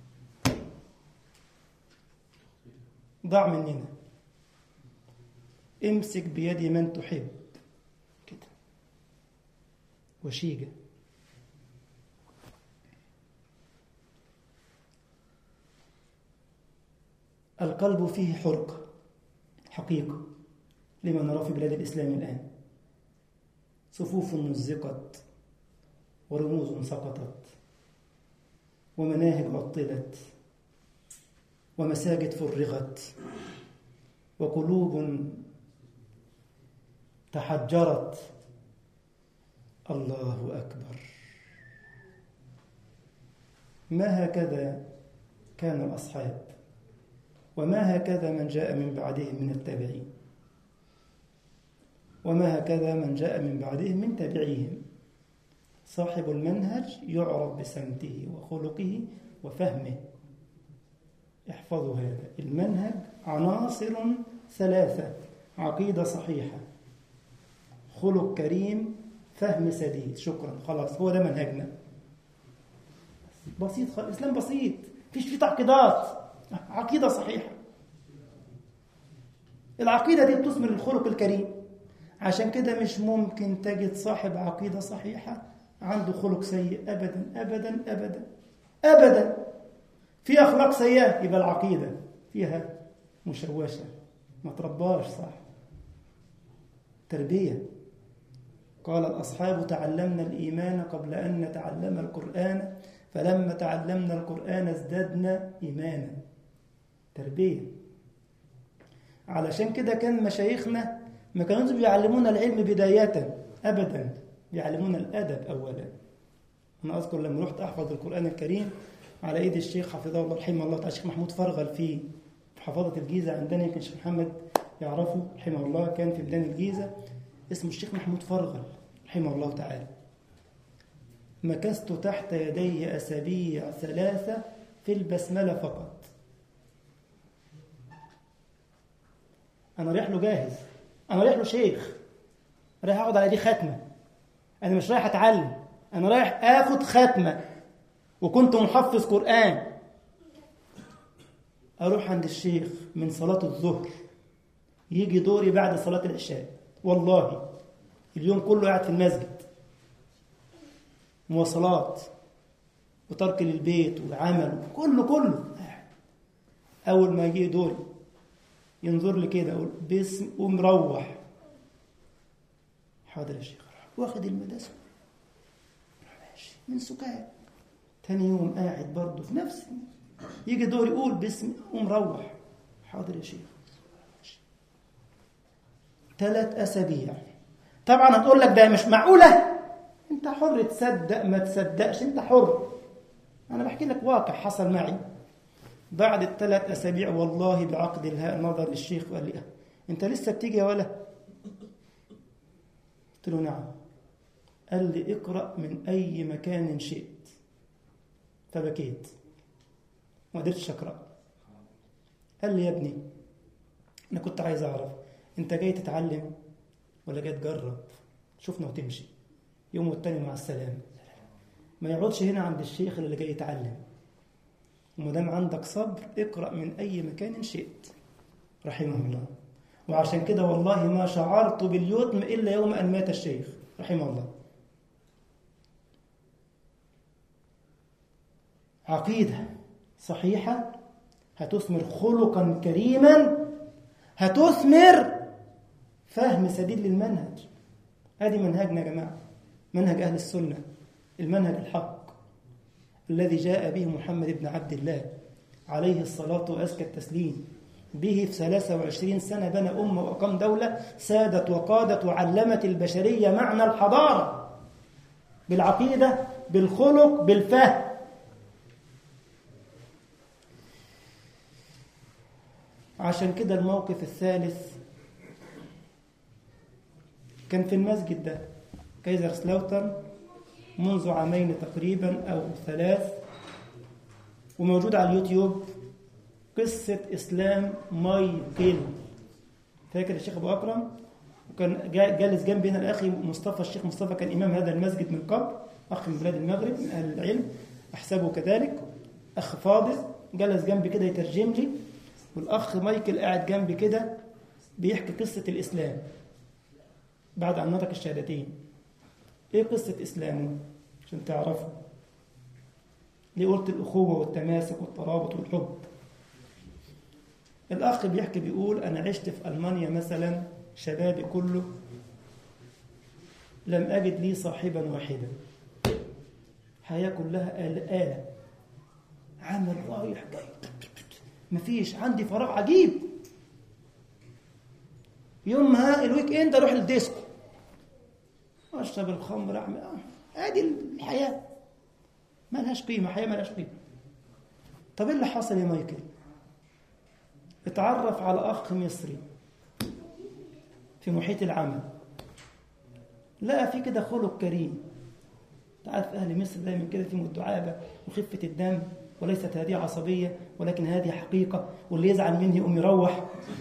ضاع مننا. امسك بيد من تحب كده وشيجة. القلب فيه حرقة حقيقة لما نرى في بلاد الإسلام الآن. صفوف مزقت ورموز سقطت ومناهج عطلت ومساجد فرغت وقلوب تحجرت. الله أكبر. ما هكذا كان الأصحاب، وما هكذا من جاء من بعدهم من التابعين، وما هكذا من جاء من بعدهم من تابعيهم. صاحب المنهج يعرف بسمته وخلقه وفهمه. احفظوا هذا المنهج، عناصر ثلاثة: عقيدة صحيحة، خلق كريم، فهم سديد. شكرا، خلاص، هو ده منهجنا. بسيط خالص، الإسلام بسيط، فيش فيه تعقيدات. عقيدة صحيحة. العقيدة دي بتثمر الخلق الكريم. عشان كده مش ممكن تجد صاحب عقيدة صحيحة عنده خلق سيء، أبدا أبدا أبدا أبدا. في أخلاق سيئة، يبقى العقيدة فيها مشوشة، ما ترباش صح. تربية. قال الأصحاب: تعلمنا الإيمان قبل أن نتعلم القرآن، فلما تعلمنا القرآن ازددنا إيمانا. تربية. علشان كده كان مشايخنا ما كانوا بيعلمونا العلم بداية أبدا، بيعلمونا الأدب أولا. أنا أذكر لما رحت أحفظ القرآن الكريم على إيد الشيخ حفظه الله رحمه الله تعالى، الشيخ محمود فرغل في حفاظة الجيزة عندنا، يمكن الشيخ محمد يعرفه رحمه الله، كان في ميدان الجيزة، اسمه الشيخ محمود فرغل رحمه الله تعالى. مكثت تحت يديه أسابيع ثلاثة في البسملة فقط. أنا رايح له جاهز، أنا رايح له شيخ، رايح أقعد على دي ختمة، أنا مش رايح أتعلم، أنا رايح آخد ختمة، وكنت محفظ قرآن. أروح عند الشيخ من صلاة الظهر، يجي دوري بعد صلاة العشاء، والله اليوم كله قاعد في المسجد، مواصلات وترك للبيت والعمل كله كله. أول ما يجي دوري ينظر لي كده، أقول باسم ومروح. حاضر يا شيخ، واخد المدرسة ماشي من سكات. تاني يوم قاعد برضه في نفس، يجي دوري يقول باسم ومروح. حاضر يا شيخ. ثلاث أسابيع. طبعا هتقول لك ده مش معقولة، انت حر تصدق ما تصدقش، انت حر. انا بحكي لك واقع حصل معي. بعد الثلاث أسابيع والله بعقد الهاء نظر الشيخ وقال لي: انت لسه بتيجي يا ولا؟ قلت له: نعم. قال لي: اقرأ من أي مكان شئت. فبكيت ما قدرتش أقرأ. قال لي: يا ابني أنا كنت عايز أعرف أنت جاي تتعلم ولا جاي تجرب؟ شوفنا وتمشي يوم والتاني مع السلامة. ما يقعدش هنا عند الشيخ اللي جاي يتعلم. ومدام عندك صبر اقرأ من أي مكان شئت. رحمه الله. وعشان كده والله ما شعرت باليتم إلا يوم أن مات الشيخ رحمه الله. عقيدة صحيحة هتثمر خلقا كريما، هتثمر فهم سديد للمنهج. هذه منهجنا يا جماعة، منهج أهل السنة، المنهج الحق الذي جاء به محمد بن عبد الله عليه الصلاة وأزكى التسليم. به في ثلاثة وعشرين سنة بنى أمة وأقام دولة، سادت وقادت وعلمت البشرية معنى الحضارة بالعقيدة، بالخلق، بالفهم. عشان كده الموقف الثالث كان في المسجد ده كايزرسلاوترن منذ عامين تقريبا أو ثلاث، وموجود على اليوتيوب قصة إسلام مايكل. فاكر الشيخ أبو أكرم؟ وكان جالس جنبي هنا الأخي مصطفى، الشيخ مصطفى كان إمام هذا المسجد من قبل، أخ من بلاد المغرب من أهل العلم أحسبه كذلك، أخ فاضل جلس جنبي كده يترجم لي، والأخ مايكل قاعد جنبي كده بيحكي قصة الإسلام بعد أن نطق الشهادتين. إيه قصة إسلامه؟ عشان تعرفوا ليه قلت الأخوة والتماسك والترابط والحب. الأخ بيحكي بيقول: أنا عشت في ألمانيا مثلا شبابي كله لم أجد لي صاحبا واحدا، حياة كلها آلة، عمل رايح جاي، مفيش عندي فراغ عجيب. يومها الويك اند اروح الديسكو، اشرب الخمر، اعمل اه ادي الحياه، ما لهاش قيمه، حياه ما لهاش قيمه. طب ايه اللي حصل يا مايكل؟ اتعرف على أخ مصري في محيط العمل، لقى في كده خلق كريم. تعرف أهل مصر دايما كده فيهم الدعابة وخفة الدم، وليست هذه عصبية ولكن هذه حقيقة، واللي يزعل مني يقوم يروح.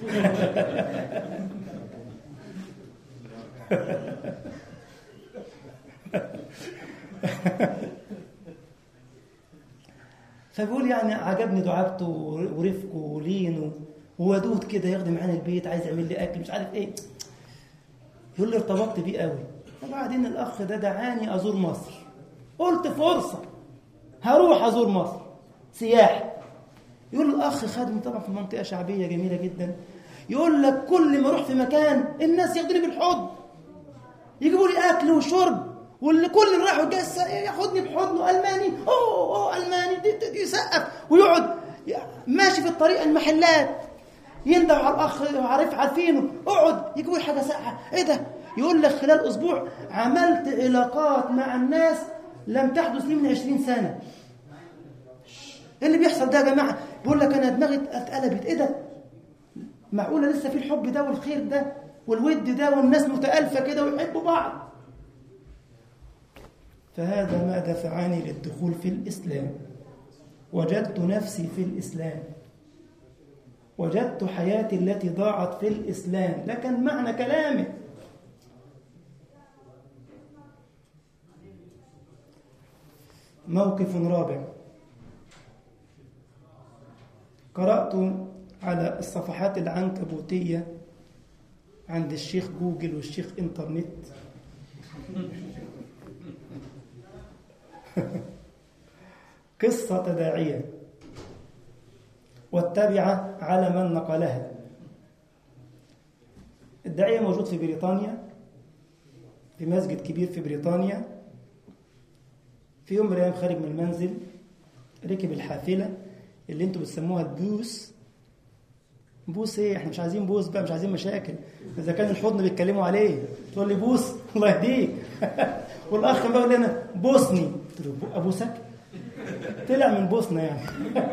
فبيقول يعني عجبني دعابته ورفقه ولينه وودود كده، يخدم معانا البيت، عايز يعمل لي اكل مش عارف ايه. يقول لي ارتبطت بيه قوي. وبعدين الاخ ده دعاني ازور مصر، قلت فرصه هروح ازور مصر سياحه. يقول الاخ خدني طبعا في منطقه شعبيه جميله جدا، يقول لك كل ما اروح في مكان الناس ياخدوني بالحضن، يجيبوا لي اكل وشرب، واللي كل اللي راح وجاي ياخدني بحضنه. الماني، اوه اوه الماني، دي, دي, دي يسقف ويقعد ماشي في الطريق المحلات يندم على الاخ عارف عارفينه، اقعد يجيبوا لي حاجه ساقعه. ايه ده؟ يقول لك خلال اسبوع عملت علاقات مع الناس لم تحدث لي من عشرين سنه. ايه اللي بيحصل ده يا جماعه؟ بيقول لك انا دماغي اتقلبت. ايه ده؟ معقوله لسه في الحب ده والخير ده والود ده والناس متالفه كده ويحبوا بعض؟ فهذا ما دفعني للدخول في الإسلام. وجدت نفسي في الإسلام، وجدت حياتي التي ضاعت في الإسلام. ده كان معنى كلامه. موقف رابع، قرأت على الصفحات العنكبوتية عند الشيخ جوجل والشيخ إنترنت قصة داعية والتابعة على من نقلها. الداعية موجود في بريطانيا، في مسجد كبير في بريطانيا. في يوم من الأيام خارج من المنزل، ركب الحافلة اللي انتوا بتسموها البوس. بوس ايه؟ احنا مش عايزين بوس بقى، مش عايزين مشاكل. اذا كان الحضن بيتكلموا عليه تقول لي بوس، الله يهديك. والاخ بقى يقول لي انا بوسني، قلت له ابوسك؟ طلع من بوسنا يعني.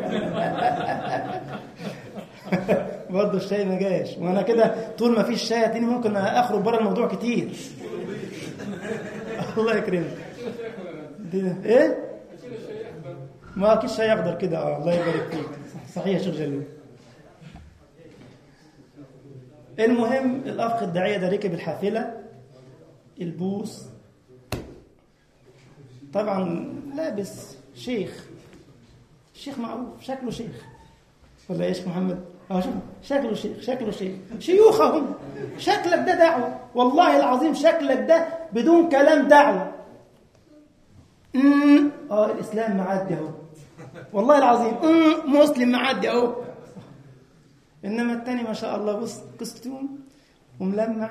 برضه الشاي ما جاش، وانا كده طول ما فيش شاي تاني ممكن اخرج بره الموضوع كتير. الله يكرمك. ايه؟ ما اكيد شاي اخضر كده. اه الله يبارك فيك. صحيح يا شيخ جلال. المهم الاخ الداعيه ده ركب الحافله البوس، طبعا لابس شيخ، الشيخ معروف شكله شيخ ولا ايش محمد؟ اه شوف شكله شيخ، شكله شيخ، شيوخهم. شكلك ده دعوه، والله العظيم شكلك ده بدون كلام دعوه. امم اه الاسلام معدي اهو، والله العظيم امم مسلم معدي اهو. انما الثاني ما شاء الله بص كستوم وملمع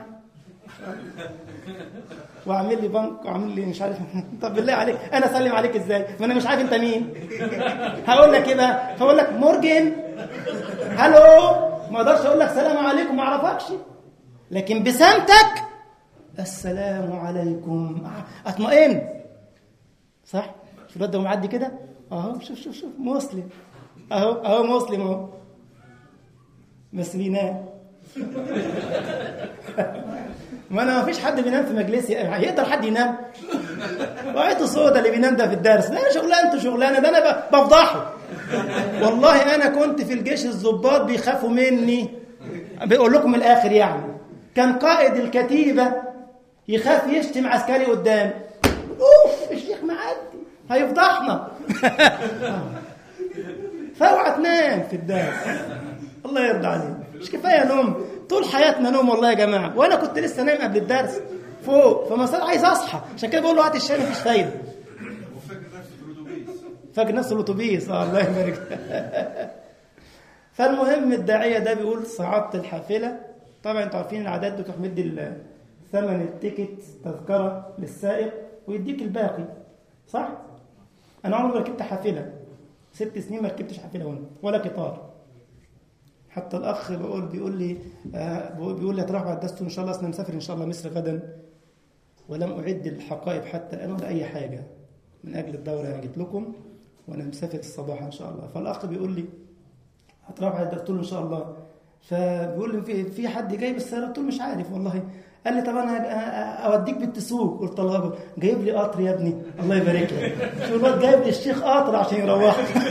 وعامل لي بنك وعامل لي مش عارف. طب بالله عليك انا اسلم عليك ازاي؟ ما انا مش عارف انت مين. هقول لك ايه بقى؟ هقول لك مورجن هالو، ما اقدرش اقول لك سلام عليكم ما اعرفكش، لكن بسمتك السلام عليكم اطمئن. صح؟ شوف الواد ده معدي كده اهو، شوف شوف شوف مسلم اهو اهو مسلم اهو، بس بينام. ما انا ما فيش حد بينام في مجلسي، يقدر حد ينام؟ وعيته سودا اللي بينام ده في الدرس، لا شغلانته شغلانه ده انا بفضحه. والله انا كنت في الجيش الضباط بيخافوا مني، بيقول لكم الاخر يعني. كان قائد الكتيبه يخاف يشتم عسكري قدام، اوف الشيخ معدي هيفضحنا. فاوعى تنام في الدرس، الله يرضى عليك. مش كفايه نوم؟ طول حياتنا نوم والله يا جماعه. وانا كنت لسه نايم قبل الدرس فوق، فما صار عايز اصحى، عشان كده بقول له هات الشاي مفيش فايده. فاكر نفسه الاتوبيس. اه الله يبارك. فالمهم الداعيه ده بيقول صعدت الحافله. طبعا انتوا عارفين العادات بتروح مدي ثمن التيكت تذكره للسائق ويديك الباقي، صح؟ انا عمري ما ركبت حافله، ست سنين ما ركبتش حافله هنا ولا قطار. حتى الاخ بيقول بيقول لي آه بيقول لي هتروح بعد دستو ان شاء الله، انا مسافر ان شاء الله مصر غدا، ولم اعد الحقائب حتى الان ولا اي حاجه من اجل الدوره. انا جيت لكم وأنا مسافر الصباح إن شاء الله. فالأخ بيقول لي هتروح على قلت له إن شاء الله. فبيقول لي في في حد جايب السيارة؟ قلت له مش عارف والله. قال لي طب أنا أوديك بالتسوق. قلت له جايب لي قطر يا ابني الله يبارك لك. شو الواد جايب لي الشيخ قطر عشان يروحك.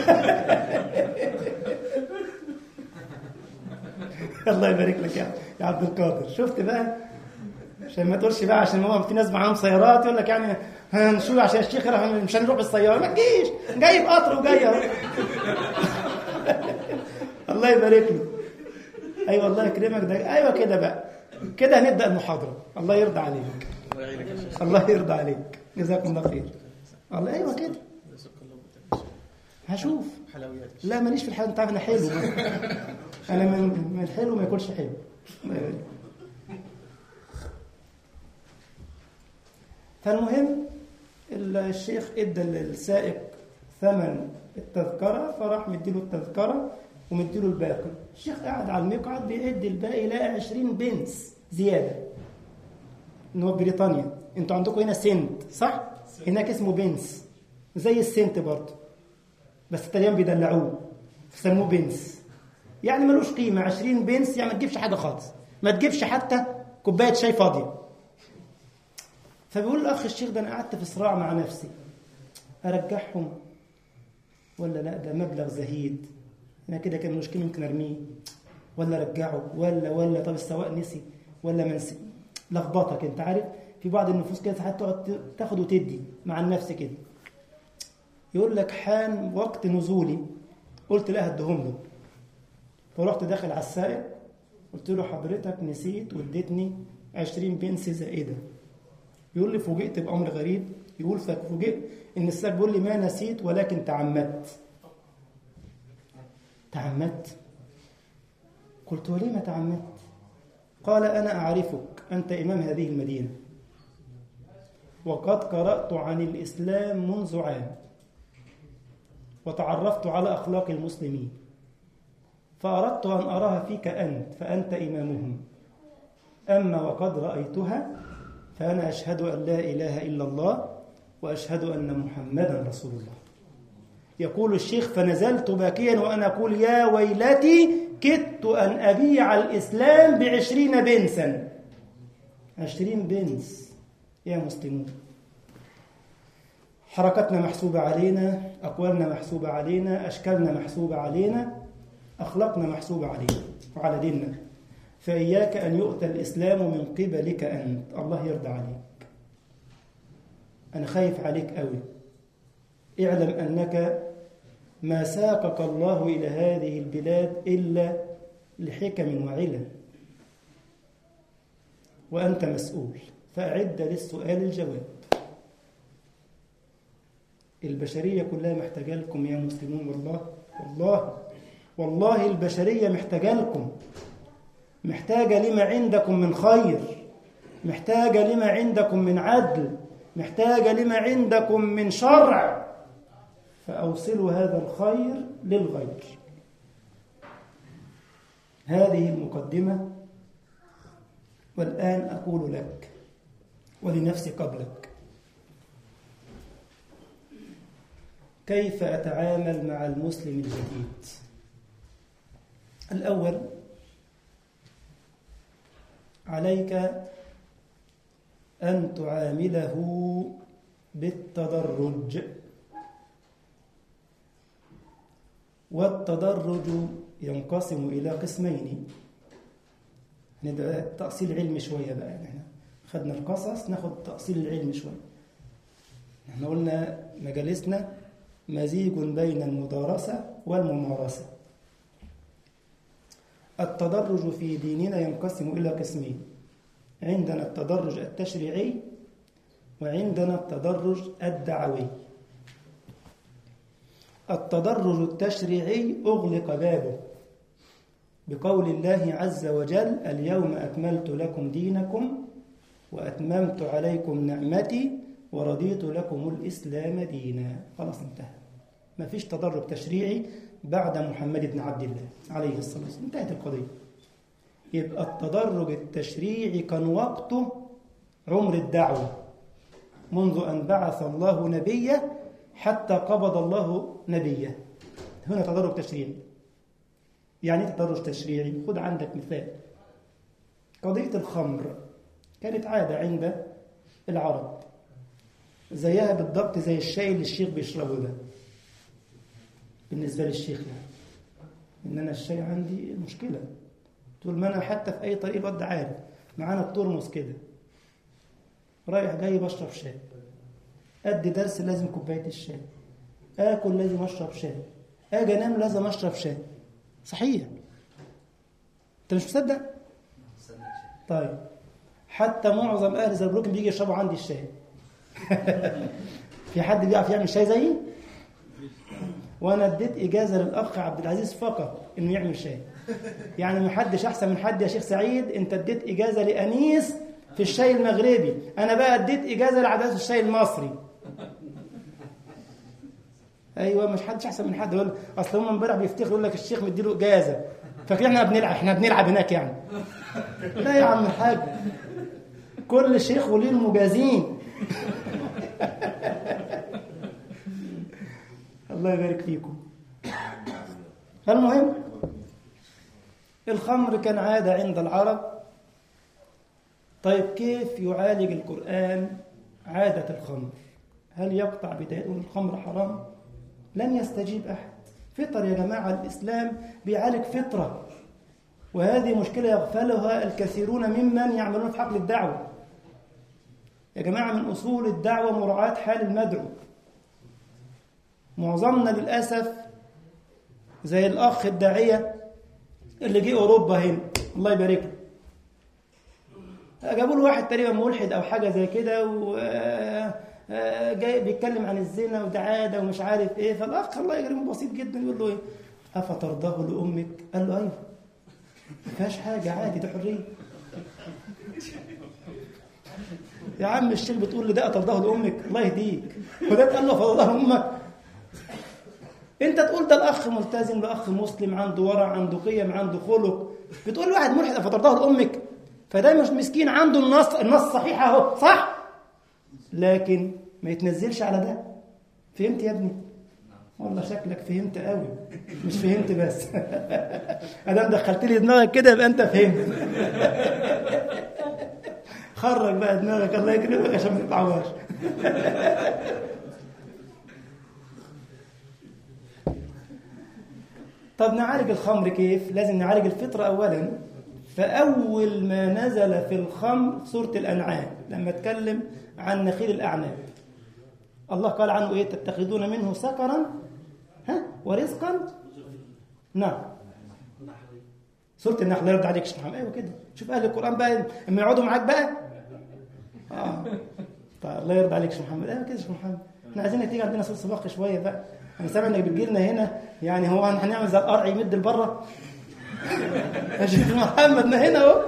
الله يبارك لك يا يا عبد القادر. شفت بقى عشان ما تقولش بقى عشان هو في ناس معاهم سيارات يقول لك يعني هنشوف عشان الشيخ مش هنروح بالسياره. ما تجيش جايب قطر وجاي اهو. الله يبارك له. ايوه الله يكرمك. ده ايوه كده بقى كده هنبدا المحاضره. الله يرضى عليك. الله يرضى عليك. جزاكم الله خير. الله ايوه كده هشوف. لا ماليش في الحلو. انت عارف انا حلو. انا من من الحلو ما ياكلش حلو. فالمهم الشيخ ادى للسائق ثمن التذكره فراح مديله التذكره ومديله الباقي. الشيخ قاعد على المقعد بيعد الباقي لقى عشرين بنس زياده. ان هو بريطانيا انتوا عندكم هنا سنت صح؟ هناك اسمه بنس زي السنت برضه بس الطليان بيدلعوه يسموه بنس. يعني ملوش قيمه. عشرين بنس يعني ما تجيبش حاجه خالص. ما تجيبش حتى كوبايه شاي فاضيه. فبيقول الأخ الشيخ ده أنا قعدت في صراع مع نفسي أرجعهم ولا لا ده مبلغ زهيد أنا كده كان مشكلة ممكن أرميه ولا أرجعه ولا ولا طب السواق نسي ولا ما نسي. لخبطك. أنت عارف في بعض النفوس كده ساعات تقعد تاخد وتدي مع النفس كده. يقول لك حان وقت نزولي قلت لا هديهم له. فرحت داخل على السائق قلت له حضرتك نسيت واديتني عشرين بنس زائدة. يقول لي فوجئت بأمر غريب. يقول فوجئت إن السائق بيقول لي ما نسيت ولكن تعمدت. تعمدت؟ قلت وليه ما تعمدت؟ قال أنا أعرفك أنت إمام هذه المدينة وقد قرأت عن الإسلام منذ عام وتعرفت على أخلاق المسلمين فأردت أن أراها فيك أنت فأنت إمامهم. أما وقد رأيتها فأنا أشهد أن لا إله إلا الله وأشهد أن محمدا رسول الله. يقول الشيخ فنزلت باكيا وأنا أقول يا ويلتي كدت أن أبيع الإسلام بعشرين بنسا. عشرين بنس يا مسلمون. حركتنا محسوبة علينا، أقوالنا محسوبة علينا، أشكالنا محسوبة علينا، أخلاقنا محسوبة علينا وعلى ديننا. فإياك أن يؤتى الإسلام من قبلك أنت. الله يرضى عليك. أنا خايف عليك قوي. اعلم أنك ما ساقك الله إلى هذه البلاد إلا لحكم وعلم وأنت مسؤول. فأعد للسؤال الجواب. البشرية كلها محتاجة لكم يا مسلمون. والله والله والله البشرية محتاجة لكم. محتاجة لما عندكم من خير، محتاجة لما عندكم من عدل، محتاجة لما عندكم من شرع. فأوصلوا هذا الخير للغير. هذه المقدمة. والآن أقول لك ولنفسي قبلك كيف أتعامل مع المسلم الجديد. الأول عليك أن تعامله بالتدرج. والتدرج ينقسم إلى قسمين. نبدأ تأصيل علمي شوية بقى. يعني خدنا القصص ناخد تأصيل العلم شوية. احنا قلنا مجالسنا مزيج بين المدارسة والممارسة. التدرج في ديننا ينقسم إلى قسمين. عندنا التدرج التشريعي وعندنا التدرج الدعوي. التدرج التشريعي أغلق بابه بقول الله عز وجل اليوم أكملت لكم دينكم وأتممت عليكم نعمتي ورضيت لكم الإسلام دينا. خلاص انتهى. ما فيش تدرج تشريعي بعد محمد بن عبد الله عليه الصلاة والسلام. انتهت القضية. يبقى التدرج التشريعي كان وقته عمر الدعوة منذ أن بعث الله نبيه حتى قبض الله نبيه. هنا تدرج تشريعي. يعني تدرج تشريعي؟ خد عندك مثال. قضية الخمر كانت عادة عند العرب، زيها بالضبط زي الشاي اللي الشيخ بيشربه ده. بالنسبة للشيخ يعني إن أنا الشاي عندي مشكلة، طول ما أنا حتى في أي طريق الواد عارف معانا الترمس كده، رايح جاي بشرب شاي، أدي درس لازم كوباية الشاي، آكل لازم أشرب شاي، أجي أنام لازم أشرب شاي. صحيح؟ أنت مش مصدق؟ طيب حتى معظم أهل زربروكن بيجي يشربوا عندي الشاي. في حد بيعرف يعمل شاي زيي؟ وأنا اديت إجازة للأخ عبد العزيز فقط إنه يعمل شاي. يعني محدش أحسن من حد يا شيخ سعيد، أنت اديت إجازة لأنيس في الشاي المغربي، أنا بقى اديت إجازة لعبد العزيز في الشاي المصري. أيوة مش حدش أحسن من حد. يقول أصل هم امبارح بيفتخروا يقول لك الشيخ مديله إجازة، فاكرين إحنا بنلعب إحنا بنلعب هناك يعني. لا يا عم الحاج، كل شيخ وليه المجازين. الله يبارك فيكم. المهم الخمر كان عادة عند العرب. طيب كيف يعالج القرآن عادة الخمر؟ هل يقطع بداية الخمر حرام؟ لن يستجيب أحد. فطر يا جماعة، الإسلام بيعالج فطرة، وهذه مشكلة يغفلها الكثيرون ممن يعملون في حقل الدعوة. يا جماعة من أصول الدعوة مراعاة حال المدعو. معظمنا للأسف زي الأخ الداعية اللي جه أوروبا هنا، الله يبارك له، جابوا له واحد تقريبا ملحد أو حاجة زي كده، وجاي بيتكلم عن الزنا وده عادة ومش عارف إيه. فالأخ الله يكرمه بسيط جدا يقول له إيه؟ أفترضاه لأمك؟ قال له أيوه، ما فيهاش حاجة، عادي، ده حرية. يا عم الشيخ بتقول لي ده أترضاه لأمك؟ الله يهديك. وده تقول له أترضاه لأمك؟ انت تقول ده الاخ ملتزم، ده اخ مسلم عنده ورع، عنده قيم، عنده خلق، بتقول واحد ملحد فترضاه لامك؟ فده مش مسكين، عنده النص النص صحيح اهو، صح، لكن ما يتنزلش على ده. فهمت يا ابني؟ والله شكلك فهمت قوي، مش فهمت بس. ادام دخلت لي دماغك كده يبقى انت فهمت. خرج بقى دماغك الله يكرمك عشان ما تتعورش. طب نعالج الخمر كيف؟ لازم نعالج الفطرة أولا. فأول ما نزل في الخمر سورة الأنعام لما اتكلم عن نخيل الأعناب، الله قال عنه إيه؟ تتخذون منه سكرا ها ورزقا. نعم سورة النحل. يرد عليك شيخ محمد. أيوة كده، شوف أهل القرآن بقى لما يقعدوا معاك بقى. آه. طيب الله يرد عليك شيخ محمد. أيوة كده شيخ محمد، احنا عايزينك تيجي عندنا صوت سباق شوية بقى. أنا سامع إنك بتجي لنا هنا، يعني هو هنعمل زي القرع يمد لبره؟ يا شيخ محمد ما هنا أهو.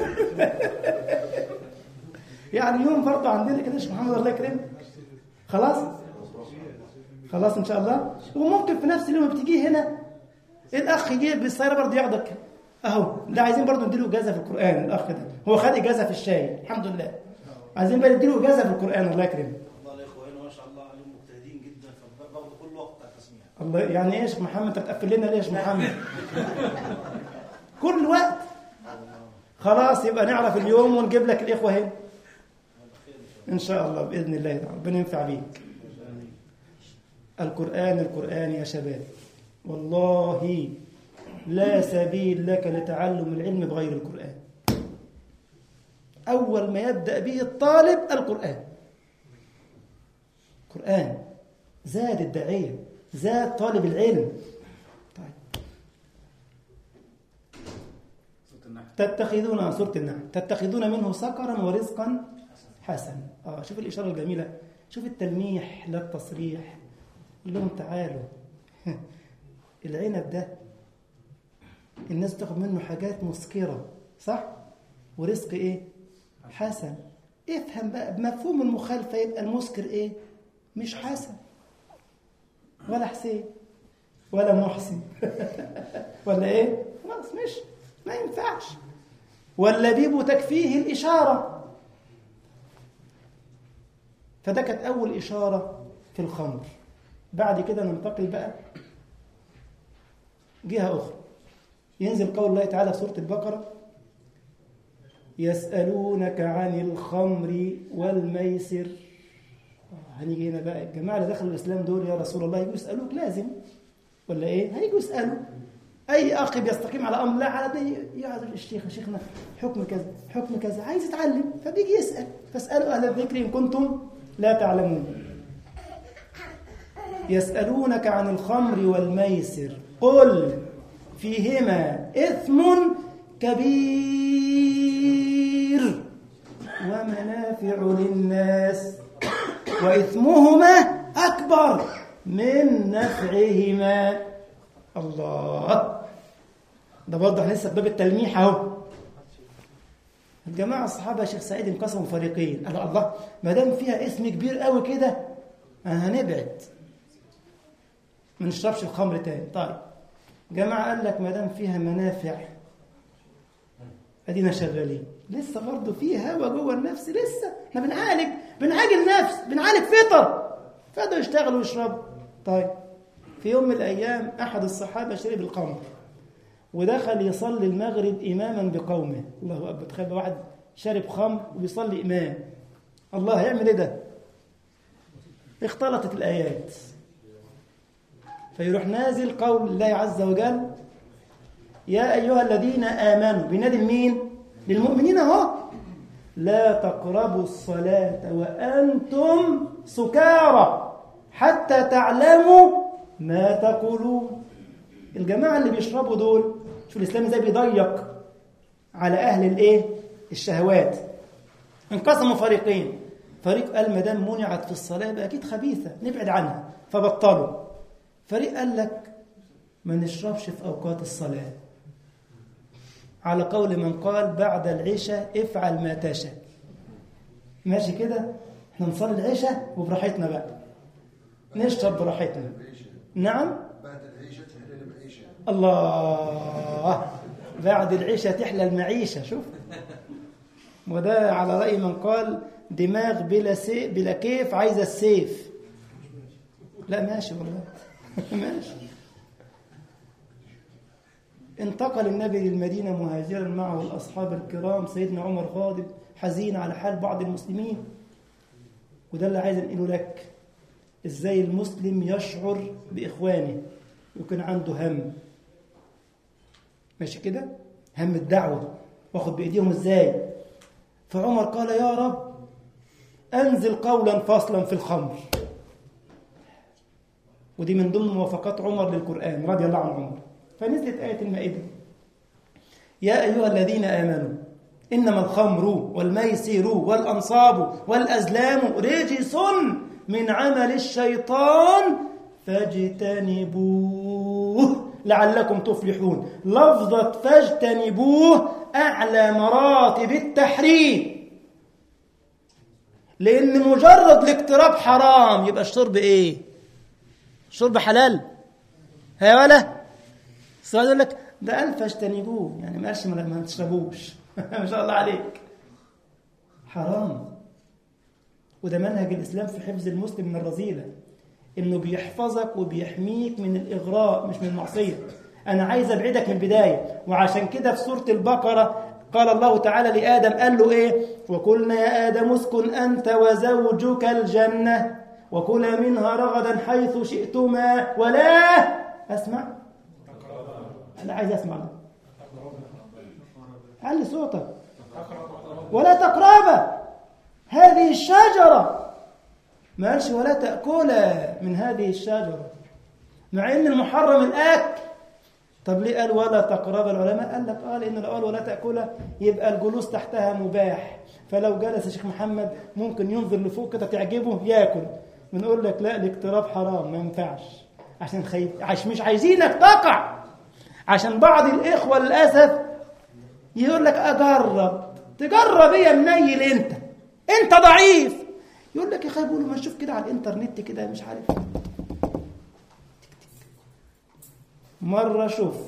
يعني يوم برضه عندنا كده يا شيخ محمد الله يكرمك. خلاص خلاص إن شاء الله. وممكن في نفس اليوم بتيجي هنا الأخ يجي بالسيارة برضه ياخدك أهو. ده عايزين برضه نديله إجازة في القرآن. الأخ ده هو خد إجازة في الشاي الحمد لله، عايزين بقى نديله إجازة في القرآن الله يكرمك. الله يعني ايش محمد انت بتقفل لنا ليش محمد؟ كل وقت. خلاص يبقى نعرف اليوم ونجيب لك الاخوه هنا ان شاء الله باذن الله تعالى. ربنا ينفع بيك. القران القران يا شباب، والله لا سبيل لك لتعلم العلم بغير القران. اول ما يبدا به الطالب القران. القران زاد الداعيه، زاد طالب العلم. طيب تتخذون سورة النحل تتخذون منه سكرا ورزقا حسنا. اه شوف الإشارة الجميلة، شوف التلميح لا التصريح. قل لهم تعالوا العنب ده الناس تاخد منه حاجات مسكرة صح؟ ورزق ايه؟ حسن. افهم بقى بمفهوم المخالفة، يبقى المسكر ايه؟ مش حسن ولا حسين ولا محسن ولا ايه؟ خلاص مش ما ينفعش. واللبيب تكفيه الإشارة. فده كانت أول إشارة في الخمر. بعد كده ننتقل بقى جهة أخرى. ينزل قول الله تعالى في سورة البقرة: يسألونك عن الخمر والميسر. هنيجي هنا بقى الجماعة اللي دخلوا الإسلام دول: يا رسول الله يجوا يسألوك لازم ولا إيه؟ هيجوا يسألوا أي أخ بيستقيم على أمر لا على دي. يا الشيخ شيخنا حكم كذا حكم كذا، عايز يتعلم فبيجي يسأل. فاسألوا أهل الذكر إن كنتم لا تعلمون. يسألونك عن الخمر والميسر قل فيهما إثم كبير ومنافع للناس وإثمهما أكبر من نفعهما. الله، ده برضه لسه في باب التلميح اهو. الجماعة الصحابة شيخ سعيد انقسموا فريقين، قالوا الله ما دام فيها اسم كبير قوي كده هنبعد ما نشربش الخمر تاني. طيب جماعة قال لك ما دام فيها منافع ادينا شغالين، لسه برضه فيه هوا جوه النفس، لسه احنا بنعالج بنعالج النفس، بنعالج فطر، فقدروا يشتغلوا ويشربوا. طيب في يوم من الايام احد الصحابه شرب الخمر ودخل يصلي المغرب اماما بقومه. الله اكبر، تخيل واحد شارب خمر وبيصلي امام، الله هيعمل ايه ده؟ اختلطت الايات، فيروح نازل قول الله عز وجل: يا ايها الذين امنوا، بينادي مين؟ للمؤمنين اهو: لا تقربوا الصلاه وانتم سكارى حتى تعلموا ما تقولون. الجماعه اللي بيشربوا دول، شوف الاسلام ازاي بيضيق على اهل الايه؟ الشهوات. انقسموا فريقين، فريق قال ما دام منعت في الصلاه يبقى اكيد خبيثه نبعد عنها فبطلوا. فريق قال لك ما نشربش في اوقات الصلاه، على قول من قال بعد العشاء افعل ما تشاء. ماشي كده، احنا نصلي العشاء وبراحتنا بقى نشرب براحتنا. نعم، بعد العيشة تحلى المعيشة. الله، بعد العشاء تحلى المعيشة. شوف، وده على رأي من قال دماغ بلا سي بلا كيف عايزة السيف. لا ماشي والله ماشي. انتقل النبي للمدينة مهاجرا معه الأصحاب الكرام. سيدنا عمر غاضب حزين على حال بعض المسلمين، وده اللي عايز انقله لك، ازاي المسلم يشعر بإخوانه ويكون عنده هم. ماشي كده، هم الدعوة واخد بإيديهم ازاي. فعمر قال يا رب أنزل قولا فاصلا في الخمر. ودي من ضمن موافقات عمر للقرآن رضي الله عن عمر. فنزلت آية المائدة: يا أيها الذين آمنوا إنما الخمر والميسر والأنصاب والأزلام رجس من عمل الشيطان فاجتنبوه لعلكم تفلحون. لفظة فاجتنبوه أعلى مراتب التحريم، لأن مجرد الاقتراب حرام، يبقى الشرب إيه؟ الشرب حلال؟ هيا ولا؟ السؤال يقول لك ده قال فاجتنبوه، يعني ما قالش ما تشربوش ما شاء الله عليك. حرام. وده منهج الإسلام في حفظ المسلم من الرذيلة، إنه بيحفظك وبيحميك من الإغراء مش من المعصية. أنا عايز أبعدك من البداية. وعشان كده في سورة البقرة قال الله تعالى لآدم، قال له إيه؟ وقلنا يا آدم اسكن أنت وزوجك الجنة وكلا منها رغدا حيث شئتما ولا أسمع. أنا عايز أسمع ده. علي صوتك. ولا تقربا هذه الشجرة. ما قالش ولا تأكلا من هذه الشجرة، مع إن المحرم الأكل. طب ليه قال ولا تقربا؟ العلماء قال لك آه لأن لو قال ولا تأكلا يبقى الجلوس تحتها مباح، فلو جلس الشيخ محمد ممكن ينظر لفوق كده تعجبه ياكل. بنقول لك لا، الاقتراب حرام ما ينفعش، عشان خيف، عشان مش عايزينك تقع. عشان بعض الإخوة للأسف يقول لك أجرب. تجرب إيه يا منيل؟ أنت أنت ضعيف. يقول لك يا أخي بقول ما نشوف كده على الإنترنت كده مش عارف. مرة شفت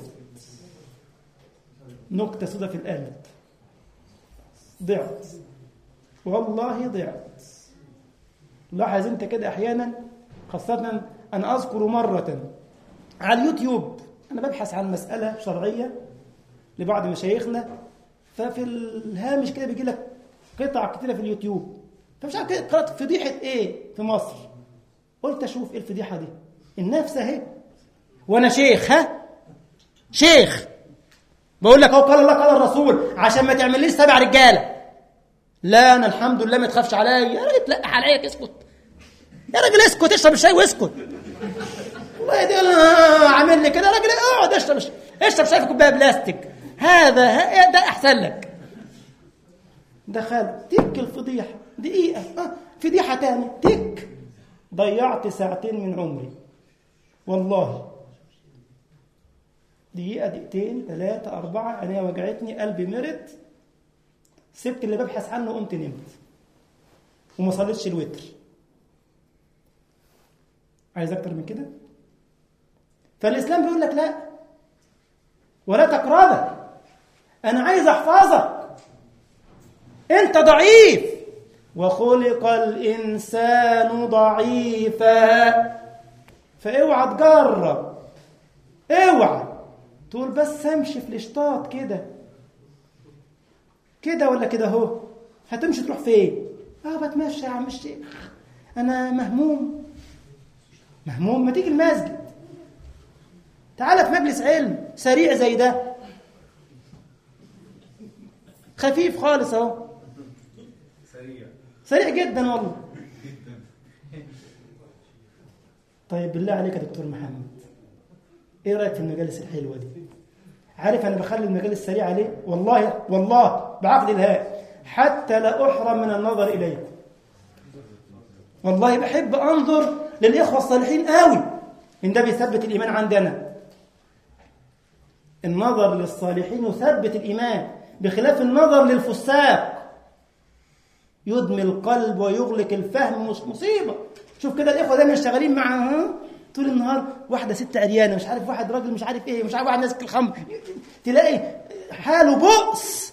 نكتة سودة في القلب، ضعت والله ضعت. لاحظ أنت كده أحيانا، خاصة أنا أذكر مرة على اليوتيوب أنا ببحث عن مسألة شرعية لبعض مشايخنا، ففي الهامش كده بيجي لك قطع كتيرة في اليوتيوب، فمش عارف كده قرأت فضيحة إيه في مصر، قلت أشوف إيه الفضيحة دي. النفس أهي وأنا شيخ، ها شيخ بقول لك أهو قال الله قال الرسول عشان ما تعمليش سبع رجالة. لا أنا الحمد لله ما تخافش عليا. يا راجل تلقح عليا اسكت، يا راجل اسكت اشرب الشاي واسكت. والله دي انا عامل لي كده، راجل اقعد اشرب اشرب شاي في كوبايه بلاستيك، هذا ده احسن لك. دخلت تك الفضيحه دقيقه، اه فضيحه تاني تك، ضيعت ساعتين من عمري والله. دقيقه دقيقتين ثلاثه اربعه عينيا وجعتني قلبي مرض، سبت اللي ببحث عنه وقمت نمت وما صليتش الوتر. عايز اكتر من كده؟ فالاسلام بيقول لك لا ولا تقربه، انا عايز احفظك، انت ضعيف وخلق الانسان ضعيفا. فاوعى تجرب، اوعى تقول بس امشي في الاشطاط كده كده ولا كده اهو، هتمشي تروح فين؟ اه بتمشى يا عم الشيخ انا مهموم. مهموم؟ ما تيجي المسجد، تعال في مجلس علم سريع زي ده، خفيف خالص اهو، سريع سريع جدا والله. طيب بالله عليك يا دكتور محمد، ايه رايك في المجالس الحلوه دي؟ عارف انا بخلي المجالس سريعه ليه؟ والله والله بعقد الهاء حتى لا احرم من النظر اليكم. والله بحب انظر للاخوه الصالحين قوي، ان ده بيثبت الايمان عندنا. النظر للصالحين يثبت الايمان، بخلاف النظر للفساق يدمي القلب ويغلق الفهم. مش مصيبه؟ شوف كده الاخوه دايما شغالين مع طول النهار واحده ست عريانه، مش عارف واحد راجل مش عارف ايه، مش عارف واحد ماسك الخمر، تلاقي حاله بؤس،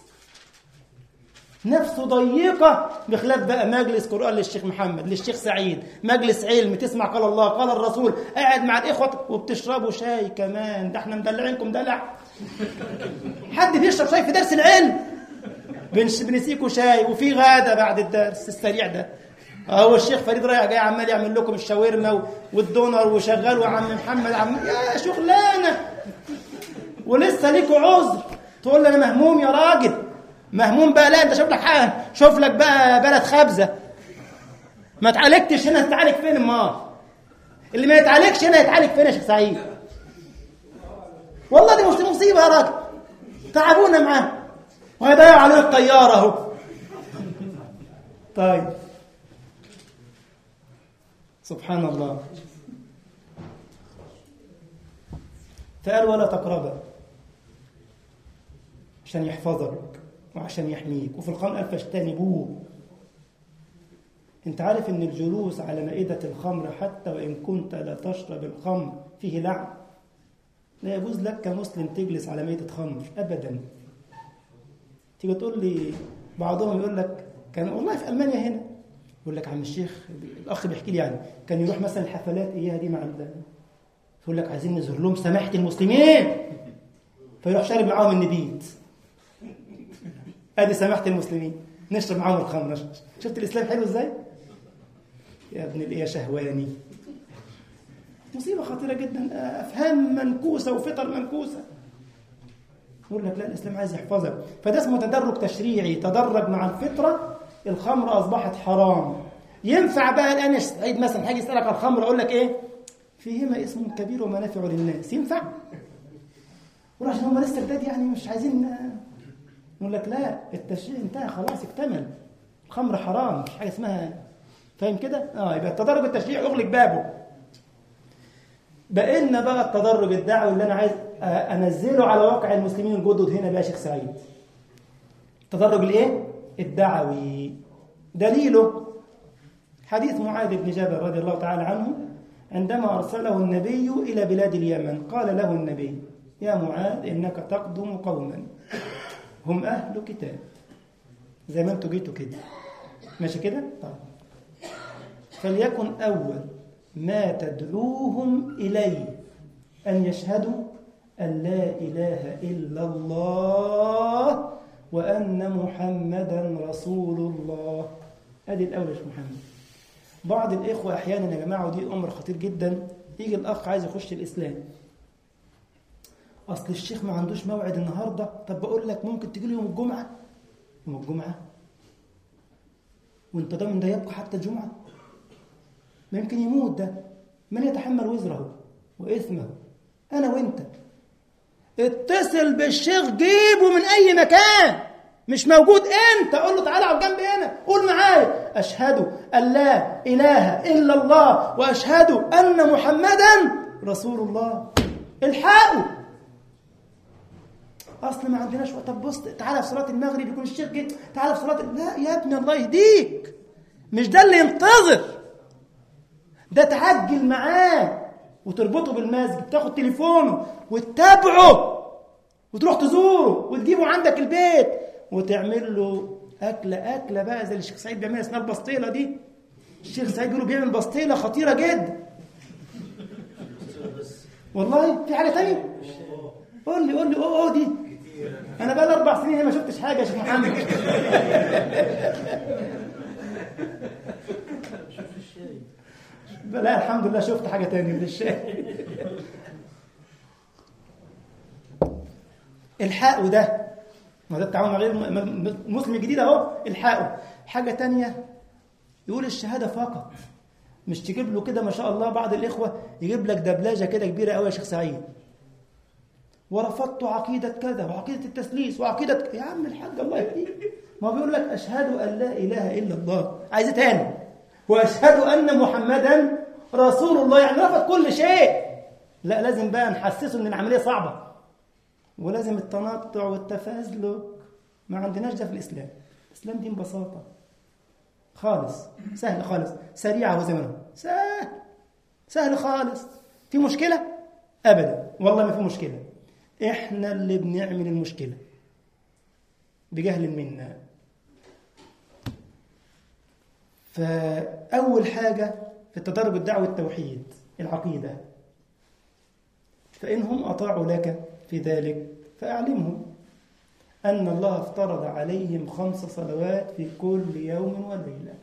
نفسه ضيقه. بخلاف بقى مجلس قرآن للشيخ محمد للشيخ سعيد، مجلس علم تسمع قال الله قال الرسول، قاعد مع الاخوه وبتشربوا شاي كمان، ده احنا مدلعينكم دلع. حد بيشرب شاي في درس العلم؟ بنسيكوا شاي وفي غاده بعد الدرس السريع ده. اهو الشيخ فريد رايح جاي عمال يعمل لكم الشاورما والدونر وشغال، وعم محمد عم يا شغلانه، ولسه ليكوا عذر تقول لي انا مهموم. يا راجل مهموم بقى؟ لا انت شوف لك حاجه، شوف لك بقى بلد خبزه. ما تعالجتش هنا هتتعالج فين؟ ما اللي ما يتعالجش هنا يتعالج فين يا شيخ سعيد؟ والله دي مش مصيبه يا راجل، تعبونا معاه وهيضيعوا علينا الطياره اهو. طيب سبحان الله. فقال ولا تقربا عشان يحفظك وعشان يحميك، وفي القرآن قال فاجتنبوه. انت عارف ان الجلوس على مائدة الخمر حتى وان كنت لا تشرب الخمر فيه لعن؟ لا يجوز لك كمسلم تجلس على مائدة خمر ابدا. تيجي تقول لي بعضهم يقول لك كان والله في المانيا هنا، يقول لك عم الشيخ الاخ بيحكي لي يعني كان يروح مثلا الحفلات اياها دي مع ال يقول لك عايزين نظهر لهم سماحه المسلمين، فيروح شارب معاهم النبيت. ادي سماحه المسلمين، نشرب معاهم الخمر. شفت الاسلام حلو ازاي يا ابن الايه شهواني؟ مصيبه خطيره جدا، افهام منكوسه وفطر منكوسه. يقول لك لا الاسلام عايز يحفظك. فده اسمه تدرج تشريعي، تدرج مع الفطره. الخمر اصبحت حرام. ينفع بقى الان سعيد مثلا حاجه يسالك عن الخمر اقول لك ايه؟ فيهما اسم كبير ومنافع للناس. ينفع؟ ولا عشان هم لسه جداد يعني مش عايزين نقول لك لا التشريع انتهى خلاص اكتمل، الخمر حرام مش حاجه اسمها، فاهم كده؟ اه يبقى التدرج التشريعي اغلق بابه. بقينا بقى التدرج الدعوي اللي انا عايز انزله على واقع المسلمين الجدد هنا بقى يا شيخ سعيد. التدرج الايه؟ الدعوي. دليله حديث معاذ بن جبل رضي الله تعالى عنه عندما أرسله النبي إلى بلاد اليمن. قال له النبي يا معاذ إنك تقدم قوما هم أهل كتاب، زي ما أنتوا جيتوا كده، ماشي كده؟ طيب فليكن أول ما تدعوهم إليه أن يشهدوا أن لا إله إلا الله وأن محمدا رسول الله. هذه الأولى يا شيخ محمد. بعض الإخوة أحيانا يا جماعة، ودي أمر خطير جدا، يجي الأخ عايز يخش الإسلام، أصل الشيخ ما عندوش موعد النهاردة، طب بقول لك ممكن تجي له يوم الجمعة. يوم الجمعة وانت ضامن ده يبقى حتى الجمعة؟ ما يمكن يموت ده. من يتحمل وزره وإثمه؟ أنا وانت. اتصل بالشيخ، جيبه من أي مكان، مش موجود انت قول له تعالى على الجنب هنا، قول معايا أشهد أن لا إله إلا الله وأشهد أن محمدا رسول الله. الحقوا، أصل ما عندناش وقت. طب بص تعالى في صلاة المغرب يكون الشيخ جه، تعالى في صلاة. لا يا ابني الله يهديك، مش ده اللي ينتظر، ده تعجل معاه وتربطه بالمسجد، تاخد تليفونه وتتابعه وتروح تزوره وتجيبه عندك البيت وتعمل له أكلة أكلة بقى زي اللي الشيخ سعيد بيعملها، اسمها البسطيلة دي. الشيخ سعيد بيقولوا بيعمل بسطيلة خطيرة جدا. والله في حاجة تانية؟ قول لي قول لي أوه أوه دي. أنا بقى لي أربع سنين ما شفتش حاجة يا شيخ محمد. لا الحمد لله شفت حاجة تانية من الشاي. الحقوا ده، ما ده التعاون مع غير مسلم جديد اهو. الحقوا. حاجة تانية، يقول الشهادة فقط، مش تجيب له كده ما شاء الله. بعض الإخوة يجيب لك دبلاجة كده كبيرة قوي يا شيخ سعيد، ورفضت عقيدة كذا وعقيدة التسليس وعقيدة. يا عم الحاج الله يهديك، ما بيقول لك أشهد أن لا إله إلا الله، عايز تاني، وأشهد أن محمدا رسول الله، يعني رفض كل شيء. لا لازم بقى نحسسه إن العملية صعبة، ولازم التنطع والتفازلك. ما عندناش ده في الإسلام. الإسلام دين ببساطة خالص، سهل خالص، سريعة وزمنه سهل سهل خالص. في مشكلة؟ أبدا والله ما في مشكلة. إحنا اللي بنعمل المشكلة بجهل منا. فأول حاجة في التدرج الدعوة التوحيد العقيدة. فإنهم أطاعوا لك في ذلك فأعلمهم أن الله افترض عليهم خمس صلوات في كل يوم وليلة.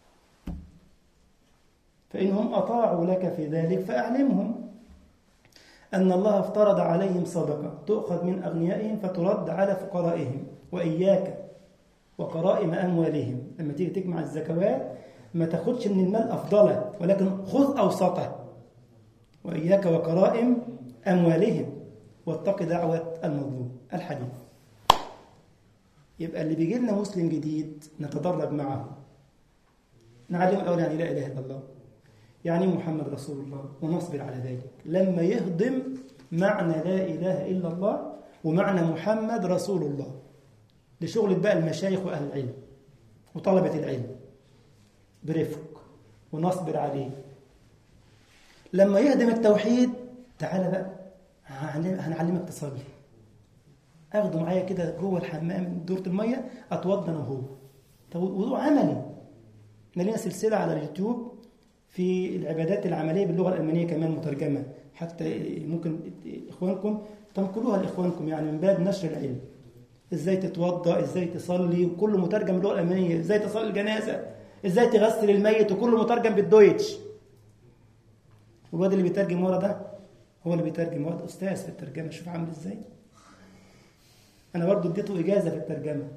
فإنهم أطاعوا لك في ذلك فأعلمهم أن الله افترض عليهم صدقة تؤخذ من أغنيائهم فترد على فقرائهم، وإياك وقرائم أموالهم. لما تيجي تجمع الزكوات ما تاخدش من المال أفضله، ولكن خذ أوسطه. وإياك وقرائم أموالهم واتق دعوة المظلوم. الحديث. يبقى اللي بيجي لنا مسلم جديد نتدرج معه، نعلم الأول يعني لا إله إلا الله، يعني محمد رسول الله، ونصبر على ذلك. لما يهضم معنى لا إله إلا الله ومعنى محمد رسول الله، لشغل بقى المشايخ وأهل العلم وطلبة العلم برفق ونصبر عليه. لما يهدم التوحيد تعالى بقى هنعلمك تصلي. أخده معايا كده جوه الحمام دورة المية، أتوضى أنا وهو وضوء عملي. احنا لنا سلسلة على اليوتيوب في العبادات العملية باللغة الألمانية كمان مترجمة، حتى ممكن إخوانكم تنقلوها لإخوانكم، يعني من باب نشر العلم. إزاي تتوضى، إزاي تصلي، وكله مترجم باللغة الألمانية. إزاي تصلي الجنازة، إزاي تغسل الميت، وكله مترجم بالدويتش. والواد اللي بيترجم ورا ده هو اللي بيترجم، واد أستاذ في الترجمة. شوف عامل إزاي. أنا برضو اديته إجازة في الترجمة.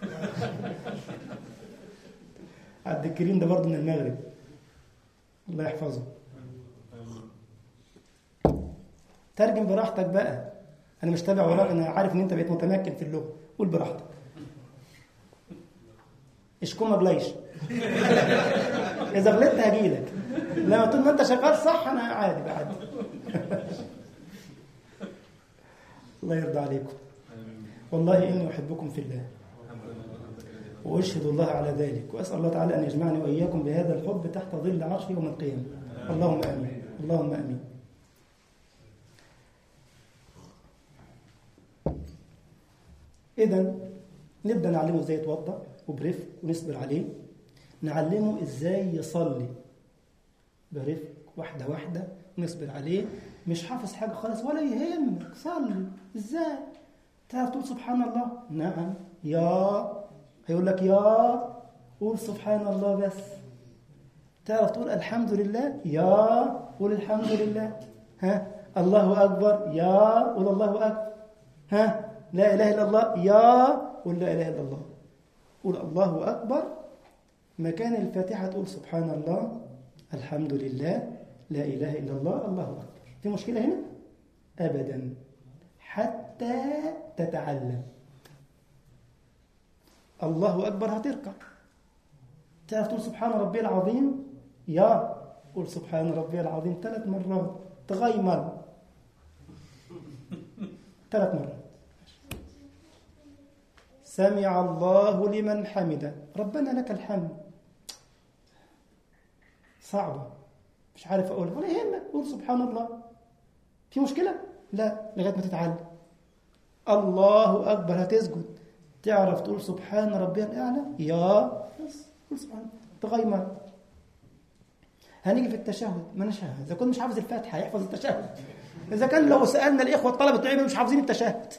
عبد الكريم ده برضو من المغرب، الله يحفظه. ترجم براحتك بقى، أنا مش تابع وراك، أنا عارف إن أنت بقيت متمكن في اللغة، قول براحتك. اشكوما بلايش. إذا غلطت هجيلك، لما طول ما أنت شغال صح أنا عادي بعد. الله يرضى عليكم. والله إني أحبكم في الله وأشهد الله على ذلك، وأسأل الله تعالى أن يجمعني وإياكم بهذا الحب تحت ظل عرشه يوم القيامة. اللهم آمين، اللهم آمين. إذن نبدأ نعلمه إزاي يتوضأ وبرفق ونصبر عليه. نعلمه إزاي يصلي برفق واحدة واحدة نصبر عليه. مش حافظ حاجة خالص ولا يهمك، صلي. إزاي؟ تعرف تقول سبحان الله؟ نعم. يا هيقول لك يا قول سبحان الله بس. تعرف تقول الحمد لله؟ يا قول الحمد لله. ها الله أكبر؟ يا قول الله أكبر. ها لا إله إلا الله؟ يا قول لا إله إلا الله. قول الله أكبر. مكان الفاتحة تقول سبحان الله، الحمد لله، لا إله إلا الله، الله أكبر. في مشكلة هنا؟ أبدا، حتى تتعلم. الله أكبر هتركع. تعرف تقول سبحان ربي العظيم؟ يا قول سبحان ربي العظيم ثلاث مرات، تغيمر ثلاث مرات. سمع الله لمن حمده، ربنا لك الحمد. صعبة مش عارف أقولها ولا يهمك، قول سبحان الله. في مشكلة؟ لا، لغاية ما تتعلم. الله أكبر هتسجد، تعرف تقول سبحان ربي الأعلى؟ يا بس قول سبحان. تغيمر. هنيجي في التشهد، ما نشهد. إذا كنت مش حافظ الفاتحة يحفظ التشهد. إذا كان لو سألنا الإخوة الطلبة العلم مش حافظين التشهد.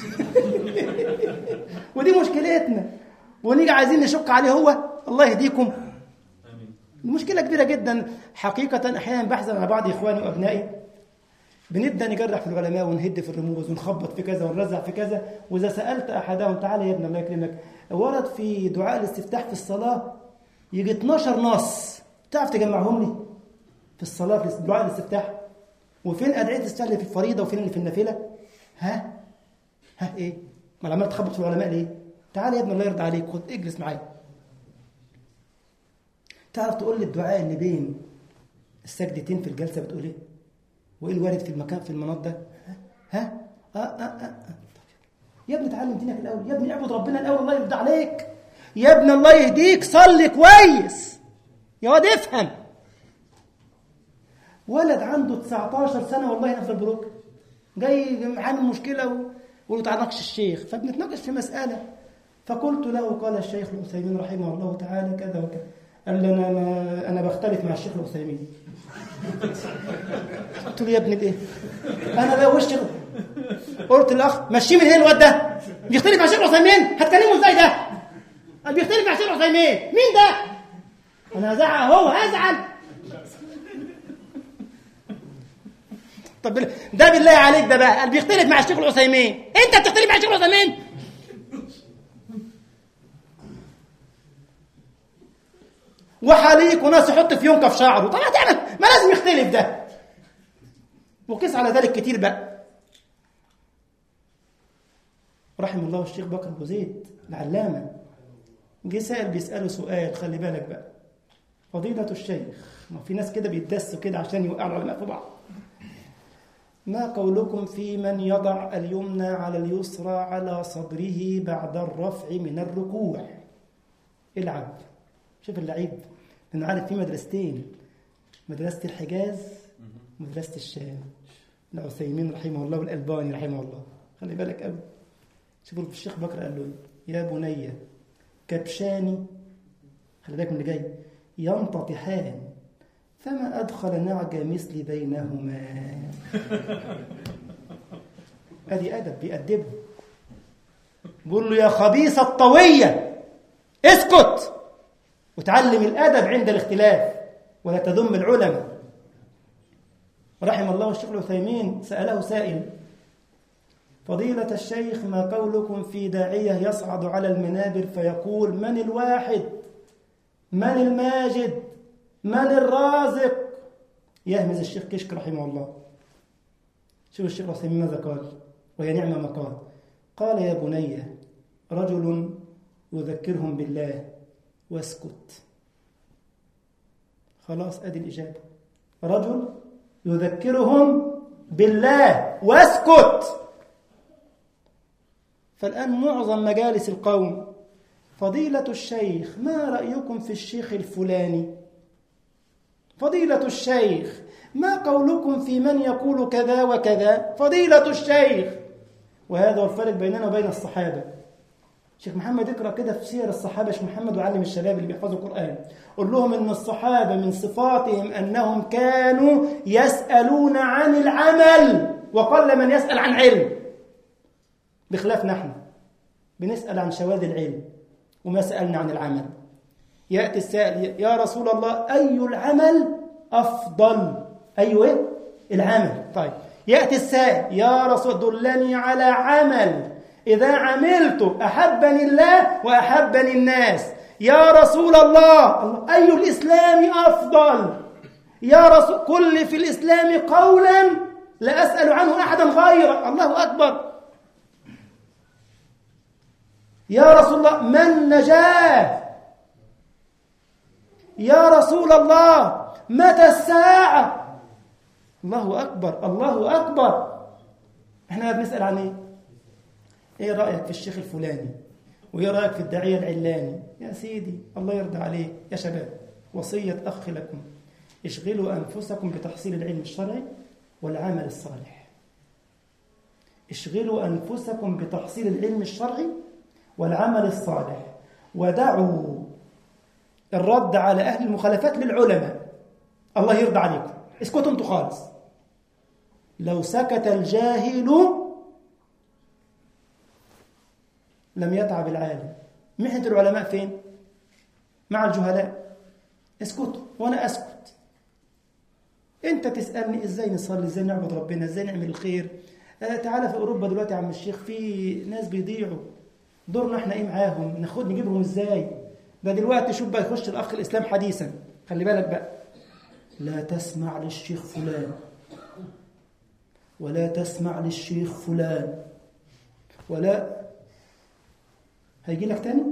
ودي مشكلتنا، ونيجي عايزين نشك عليه هو. الله يهديكم. مشكلة كبيرة جدا حقيقة. أحيانا بحزن على بعض إخواني وأبنائي، بنبدأ نجرح في العلماء ونهد في الرموز ونخبط في كذا ونرزع في كذا. وإذا سألت أحدهم تعالى يا ابن الله يكرمك، ورد في دعاء الاستفتاح في الصلاة يجي اتناشر نص، تعرف تجمعهم لي في الصلاة في دعاء الاستفتاح؟ وفين أدعية الاستفتاح اللي في الفريضة وفين اللي في النافلة؟ ها ها إيه؟ ما العمال تخبط في العلماء ليه؟ تعالى يا ابن الله يرضى عليك، خد اجلس معايا. تعرف تقول لي الدعاء اللي بين السجدتين في الجلسة بتقول ايه؟ وايه الوارد في المكان في المناط ده؟ ها؟ آه آه آه آه. يا ابني تعلم دينك الأول، يا ابني اعبد ربنا الأول، الله يرضى عليك. يا ابني الله يهديك، صلي كويس. يا واد افهم. ولد عنده تسعتاشر سنة والله نفس البروك، جاي عامل مشكلة وقولوا تعالى ناقش الشيخ، فبنتناقش في مسألة. فقلت له قال الشيخ العثيمين رحمه الله تعالى كذا وكذا. قال لي أنا, أنا, أنا بختلف مع الشيخ العثيمين. قلت له يا ابني ايه؟ أنا بقى وش قلت الأخ مشيه من هنا. الواد ده بيختلف مع الشيخ العثيمين، هتكلمه ازاي ده؟ بيختلف مع الشيخ العثيمين، مين ده؟ أنا هزعل، هو هزعل. طب ده بالله عليك ده بقى اللي بيختلف مع الشيخ العثيمين، انت بتختلف مع الشيخ العثيمين؟ وحاليك وناس يحط في ينكف شعره، طب هتعمل ما لازم يختلف ده. وقيس على ذلك كتير بقى. رحم الله الشيخ بكر أبو زيد العلامة، جه سائل بيسأله سؤال، خلي بالك بقى فضيلة الشيخ، ما في ناس كده بيتدسوا كده عشان يوقعوا العلماء في بعض. ما قولكم في من يضع اليمنى على اليسرى على صدره بعد الرفع من الركوع؟ العب. شوف اللعيب، أنا عارف في مدرستين، مدرسة الحجاز ومدرسة الشام، العثيمين رحمه الله والألباني رحمه الله. خلي بالك قوي. شوفوا الشيخ بكر قال له يا بني كبشان، خلي بالك من اللي جاي، ينتطحان فما أدخل نعج مثل بينهما. أدي أدب بيأدبه، بيقول له يا خبيث الطوية اسكت وتعلم الأدب عند الاختلاف ولا تذم العلماء. رحم الله الشيخ العثيمين، سأله سائل فضيلة الشيخ ما قولكم في داعية يصعد على المنابر فيقول من الواحد، من الماجد، من الرازق؟ يهمز الشيخ كشك رحمه الله. شوف الشيخ العثيمين ماذا قال، وهي نعمة ما قال. قال يا بني رجل يذكرهم بالله واسكت. خلاص أدي الإجابة، رجل يذكرهم بالله واسكت. فالآن معظم مجالس القوم فضيلة الشيخ ما رأيكم في الشيخ الفلاني؟ فضيلة الشيخ ما قولكم في من يقول كذا وكذا؟ فضيلة الشيخ. وهذا هو الفرق بيننا وبين الصحابة. شيخ محمد اقرأ كده في سير الصحابة يا شيخ محمد، وعلم الشباب اللي بيحفظوا القرآن، قل لهم إن الصحابة من صفاتهم أنهم كانوا يسألون عن العمل، وقل من يسأل عن علم، بخلاف نحن بنسأل عن شواذ العلم وما سألنا عن العمل. يأتي السائل يا رسول الله أي العمل أفضل؟ أيوة العمل. طيب يأتي السائل يا رسول دلني على عمل إذا عملت أحبني الله وأحبني الناس. يا رسول الله أي الإسلام أفضل؟ يا رسول كل في الإسلام قولا لا أسأل عنه أحدا غيرك. الله أكبر. يا رسول الله ما النجاة؟ يا رسول الله متى الساعة؟ الله أكبر الله أكبر. احنا بنسأل عن ايه؟ ايه رأيك في الشيخ الفلاني؟ وايه رأيك في الداعية العلاني؟ يا سيدي الله يرضى عليك. يا شباب وصية أخ لكم، اشغلوا أنفسكم بتحصيل العلم الشرعي والعمل الصالح. اشغلوا أنفسكم بتحصيل العلم الشرعي والعمل الصالح، ودعوا الرد على أهل المخالفات للعلماء. الله يرضى عليكم، اسكتوا انتوا خالص. لو سكت الجاهل لم يتعب العالم. محنة العلماء فين؟ مع الجهلاء. اسكتوا وانا اسكت. انت تسألني ازاي نصلي، ازاي نعبد ربنا، ازاي نعمل الخير. آه تعالى في اوروبا دلوقتي يا عم الشيخ في ناس بيضيعوا، دورنا احنا ايه معاهم؟ ناخد نجيبهم ازاي؟ ده دلوقتي شوف بقى يخش الاخ الاسلام حديثا، خلي بالك بقى، لا تسمع للشيخ فلان ولا تسمع للشيخ فلان ولا هيجي لك تاني.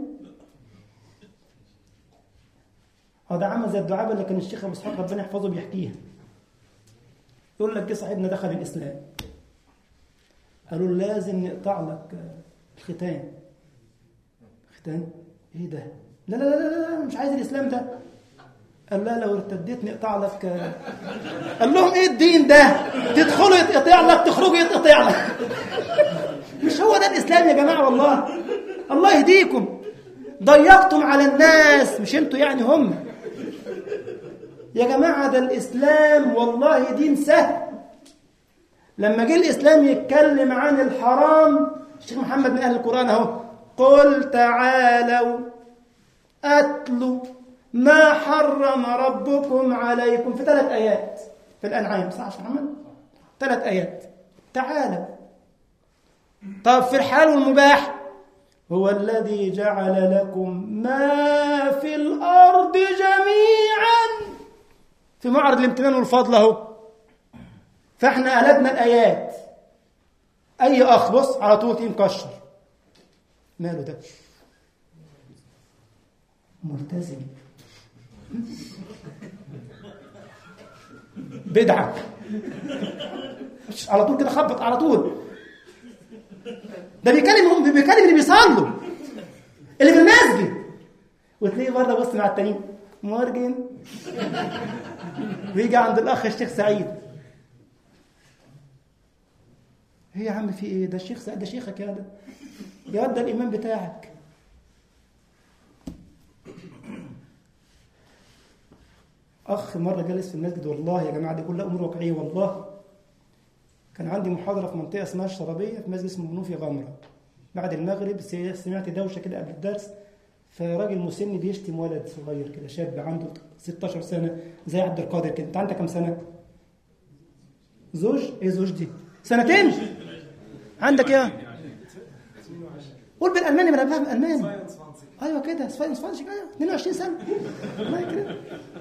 هذا عمل زي الدعابة اللي كان الشيخ ابو اسحاق ربنا يحفظه بيحكيها. يقول لك جه صاحبنا دخل الاسلام، قالوا له لازم نقطع لك الختان. ختان ايه ده؟ لا لا لا لا لا مش عايز الاسلام ده. قال لا لو ارتديت نقطع لك. قال لهم ايه الدين ده؟ تدخلوا يتقطع لك، تخرجوا يتقطع لك. مش هو ده الاسلام يا جماعه والله. الله يهديكم، ضيقتم على الناس، مش انتوا يعني هم يا جماعه. ده الاسلام والله دين سهل. لما جه الاسلام يتكلم عن الحرام، الشيخ محمد من اهل القران اهو، قل تعالوا اتلوا ما حرم ربكم عليكم، في ثلاث آيات في الأنعام. صح يا شيخ محمد؟ ثلاث آيات. تعالوا. طب في الحال والمباح، هو الذي جعل لكم ما في الأرض جميعا، في معرض الامتنان والفضل اهو. فاحنا قلبنا الآيات. أي أخ بص على طول تيجي مكشر، ماله ده؟ ملتزم، بدعة، على طول كده خبط على طول. ده بيكلم بيكلم اللي بيصلوا اللي في المسجد، وتلاقيه بره بص مع التانيين مورجن، ويجي عند الاخ الشيخ سعيد، ايه يا عم في ايه؟ ده الشيخ سعيد ده شيخك يا ده يا ده الامام بتاعك. أخ مرة جالس في المسجد، والله يا جماعة دي كلها أمور واقعية والله. كان عندي محاضرة في منطقة اسمها الشرابية في مسجد اسمه منوفي غمرة. بعد المغرب سمعت دوشة كده قبل الدرس، فراجل مسن بيشتم ولد صغير كده، شاب عنده ستاشر سنة زي عبد القادر كده. أنت عندك كم سنة؟ زوج؟ إيه زوج دي؟ سنتين؟ عندك إيه؟ قول بالألماني، ما أنا بفهم ألماني. أيوة كده سفاين سفانشك، أيوة اثنين وعشرين سنة. ما كده.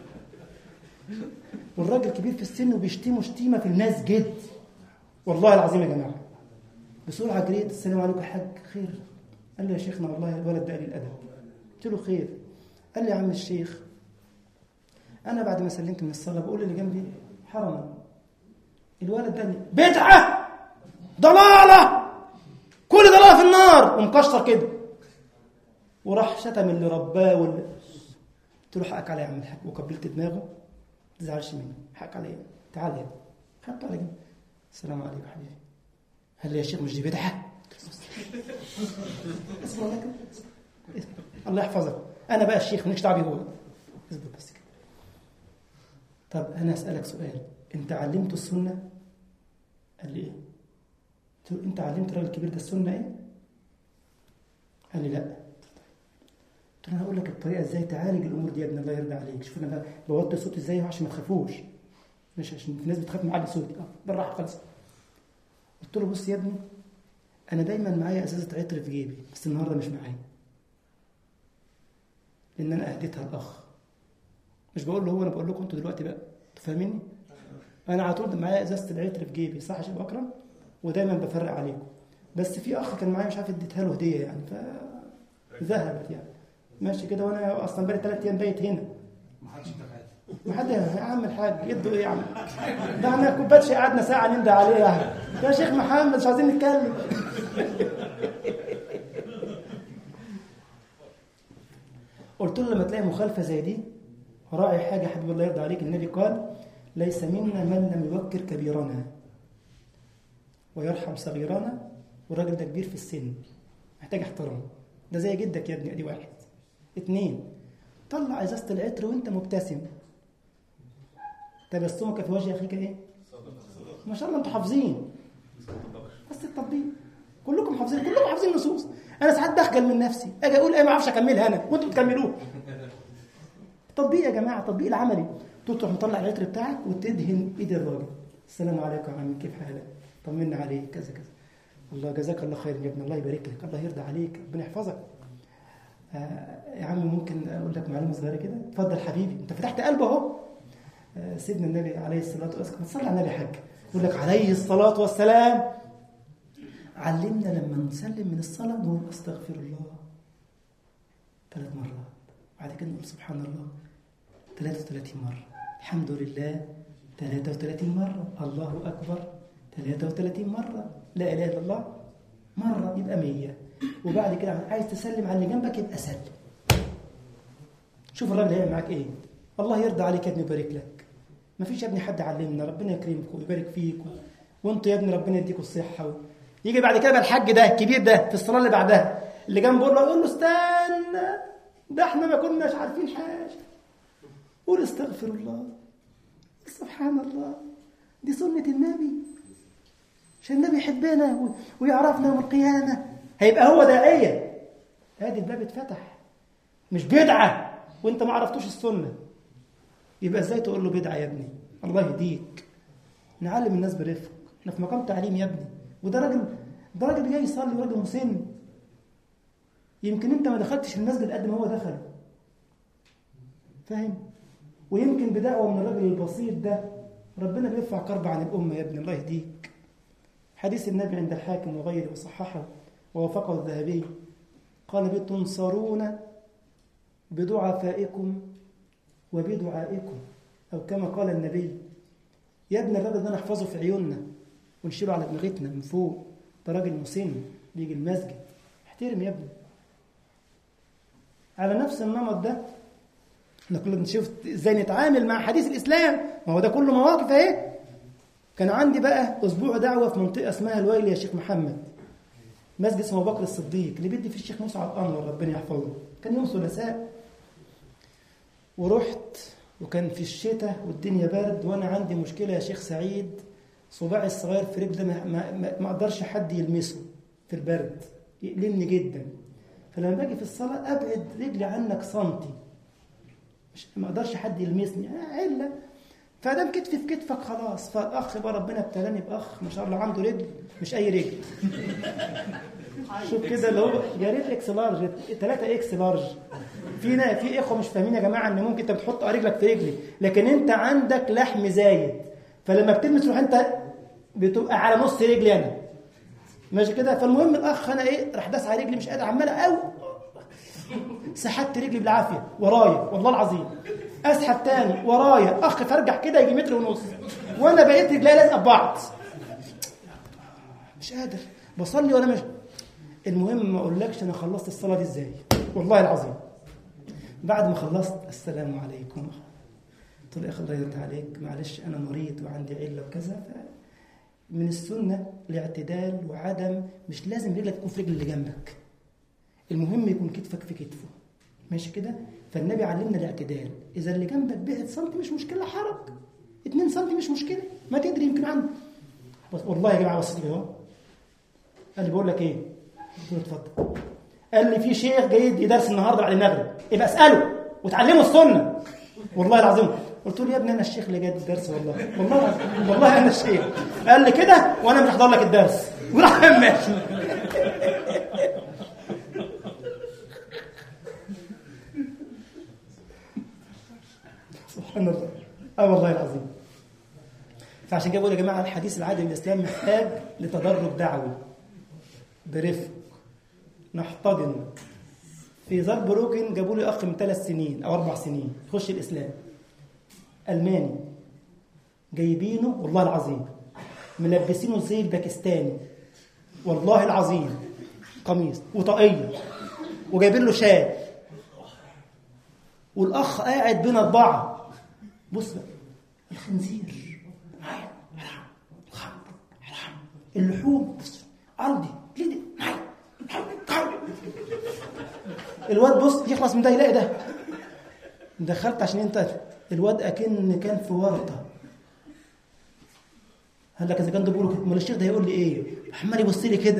والراجل كبير في السن وبيشتمه شتيمة في المسجد، والله العظيم يا جماعة. بسرعة جريت، السلام عليكم يا حاج، خير؟ قال لي يا شيخنا والله الولد ده قليل الأدب. قلت له خير؟ قال لي يا عم الشيخ أنا بعد ما سلمت من الصلاة بقول اللي جنبي حرما، الولد ده بدعة ضلالة كل ضلالة في النار، ومكشر كده، وراح شتم اللي رباه واللي... قلت له حقك علي يا عم الحاج، وقبلت دماغه، ما تزعلش مني، حقك علي، تعال يا خدته على جنب، السلام عليكم يا حبيبي. قال لي يا شيخ مش دي بدعة؟ اصبر الله كده، الله يحفظك، انا بقى الشيخ مالكش دعوه بيه هو، اصبر بس كده. طب انا اسالك سؤال، انت علمته السنه؟ قال لي ايه؟ قلت له انت علمت الراجل الكبير ده السنه ايه؟ قال لي لا. قلت له انا هقول لك الطريقه ازاي تعالج الامور دي يا ابني، الله يرضى عليك. شوف انا بوطي صوتي ازاي عشان ما تخافوش، مش عشان في ناس بتخاف من علي صوتي، اه بالراحه خالص. قلت له بص يا ابني، انا دايما معايا ازازه عطر في جيبي، بس النهارده مش معايا لان انا اهديتها الاخ. مش بقول له هو، انا بقول لكم انتوا دلوقتي بقى، انتوا فاهميني؟ انا على طول معايا ازازه العطر في جيبي، صح يا شيخ اكرم؟ ودايما بفرق عليكم. بس في اخ كان معايا مش عارف اديتها له هديه يعني، فذهبت يعني ماشي كده، وانا اصلا بقالي ثلاث ايام بايت هنا. ما حدش دخل. ما حد يا عم الحاج يده ايه يا عم؟ ده احنا كوبايه شاي قعدنا ساعه نندى عليه يعني. يا شيخ محمد مش عايزين نتكلم. قلت له لما تلاقي مخالفه زي دي راعي حاجه حبيب الله يرضى عليك، النبي قال ليس منا من لم يوكر كبيرنا ويرحم صغيرنا، والراجل ده كبير في السن محتاج احترام، ده زي جدك يا ابني. ادي واحد. اتنين، طلع ازازه العطر وانت مبتسم، تبسمك في وجه اخيك ايه؟ ما شاء الله انتوا حافظين، بس التطبيق كلكم حافظين، كلكم حافظين نصوص. انا ساعات بخجل من نفسي اجي اقول ايه ما اعرفش اكملها انا وانتوا بتكملوه. تطبيق يا جماعه، تطبيق العملي. تروح مطلع العطر بتاعك وتدهن ايد الراجل، السلام عليكم يا عم كيف حالك؟ طمنا عليك كذا كذا، الله جزاك الله خير يا ابني، الله يبارك لك، الله يرضى عليك، ربنا يحفظك. آه يا عم ممكن اقول لك معلومه صغيره كده؟ اتفضل حبيبي، انت فتحت قلبه اهو. آه سيدنا النبي عليه الصلاه والسلام، صلى على النبي حاج، يقول لك عليه الصلاه والسلام علمنا لما نسلم من الصلاه نقول استغفر الله ثلاث مرات، بعد كده نقول سبحان الله ثلاثة وثلاثين مره، الحمد لله ثلاثة وثلاثين مره، الله اكبر ثلاثة وثلاثين مره، لا اله الا الله مره، يبقى مية. وبعد كده عايز تسلم على اللي جنبك يبقى سلم. شوف الراجل هيعمل معاك ايه. الله يرضى عليك يا ابني ويبارك لك. ما فيش يا ابني حد علمنا، ربنا يكرمكم ويبارك فيكم، وانتوا يا ابني ربنا يديكم الصحه. يجي بعد كده بقى الحاج ده الكبير ده في الصلاه اللي بعدها اللي جنبه يقول له يقول له استنى، ده احنا ما كناش عارفين حاجه، قول استغفر الله سبحان الله، دي سنه النبي عشان النبي يحبنا ويعرفنا يوم القيامه، هيبقى هو داعيه. ادي الباب اتفتح، مش بدعه وانت ما عرفتوش السنه، يبقى ازاي تقول له بدعه يا ابني؟ الله يهديك. نعلم الناس برفق، احنا في مقام تعليم يا ابني، وده راجل ده راجل جاي يصلي وراجل مسن، يمكن انت ما دخلتش المسجد قد ما هو دخل، فاهم؟ ويمكن بدعوه من الراجل البسيط ده ربنا بيرفع كرب عن الامه يا ابني، الله يهديك. حديث النبي عند الحاكم وغيره وصححه ووافقه الذهبي، قال بتنصرون بضعفائكم وبدعائكم، أو كما قال النبي. يا ابن الراجل ده نحفظه في عيوننا ونشيله على دماغتنا من فوق، ده راجل مسن بيجي المسجد، احترم يا ابني. على نفس النمط ده احنا كنا بنشوف ازاي نتعامل مع حديث الإسلام، ما هو ده كله مواقف اهي. كان عندي بقى أسبوع دعوة في منطقة اسمها الويل يا شيخ محمد، مسجد اسمه بكر الصديق اللي بيدي فيه الشيخ مصعب أنور ربنا يحفظه. كان يوم ثلاثاء ورحت، وكان في الشتاء والدنيا برد، وانا عندي مشكله يا شيخ سعيد، صباعي الصغير في رجلي ما, ما, ما اقدرش حد يلمسه في البرد، يؤلمني جدا. فلما باجي في الصلاه ابعد رجلي عنك سنتي، مش ما اقدرش حد يلمسني، عله. فدام كتفي في كتفك خلاص. فالاخ بقى ربنا ابتلاني باخ ما شاء الله عنده رجل مش اي رجل، شوف كده اللي هو يا ريت اكس لارج، ثلاثة اكس لارج. فينا في اخوه مش فاهمين يا جماعه ان ممكن انت بتحط رجلك في رجلي، لكن انت عندك لحم زايد، فلما بتلمس روح انت بتبقى على نص رجلي انا ماشي كده. فالمهم الاخ انا ايه راح داس على رجلي مش قادر، عمال او سحبت رجلي بالعافيه ورايا والله العظيم، اسحب تاني ورايا اخ فرجع كده يجي متر ونص، وانا بقيت رجلي لازقه ببعض مش قادر بصلي ولا مش. المهم ما اقولكش انا خلصت الصلاه دي ازاي والله العظيم. بعد ما خلصت السلام عليكم، قلت له يا اخي الله يرضى عليك معلش انا مريض وعندي عله وكذا، من السنة الاعتدال وعدم، مش لازم رجلك تكون في رجل اللي جنبك، المهم يكون كتفك في كتفه، ماشي كده؟ فالنبي علمنا الاعتدال. إذا اللي جنبك بعد سنتي مش مشكلة، حرج اتنين سنتي مش مشكلة، ما تدري يمكن عنده. والله يا جماعة وصلت اهو. قال لي بقول لك ايه؟ قلت له اتفضل. قال لي في شيخ جاي يدي درس النهارده بعد المغرب، يبقى اساله وتعلمه السنه. والله العظيم قلت له يا ابني انا الشيخ اللي جاي يدي الدرس، والله والله والله انا الشيخ. قال لي كده وانا مش هحضر لك الدرس، وراح ماشي. سبحان الله. اه والله العظيم. فعشان كده بقول يا جماعه الحديث العادي الاسلام محتاج لتدرج دعوي برفق، نحتضن. في زاربروكن جابوا لي اخ من ثلاث سنين او اربع سنين يخش الاسلام، الماني، جايبينه والله العظيم ملبسينه زي الباكستاني، والله العظيم، قميص وطاقيه وجايبين له شال، والاخ قاعد بين اربعه. بص بقى الخنزير، اللحوم، ارضي ليه الواد بص يخلص من ده يلاقي ده. دخلت عشان انت الواد اكن كان في ورطه. هل لك اذا كان ده بيقولوا كده، امال الشيخ ده هيقول لي ايه؟ عمال يبص لي كده.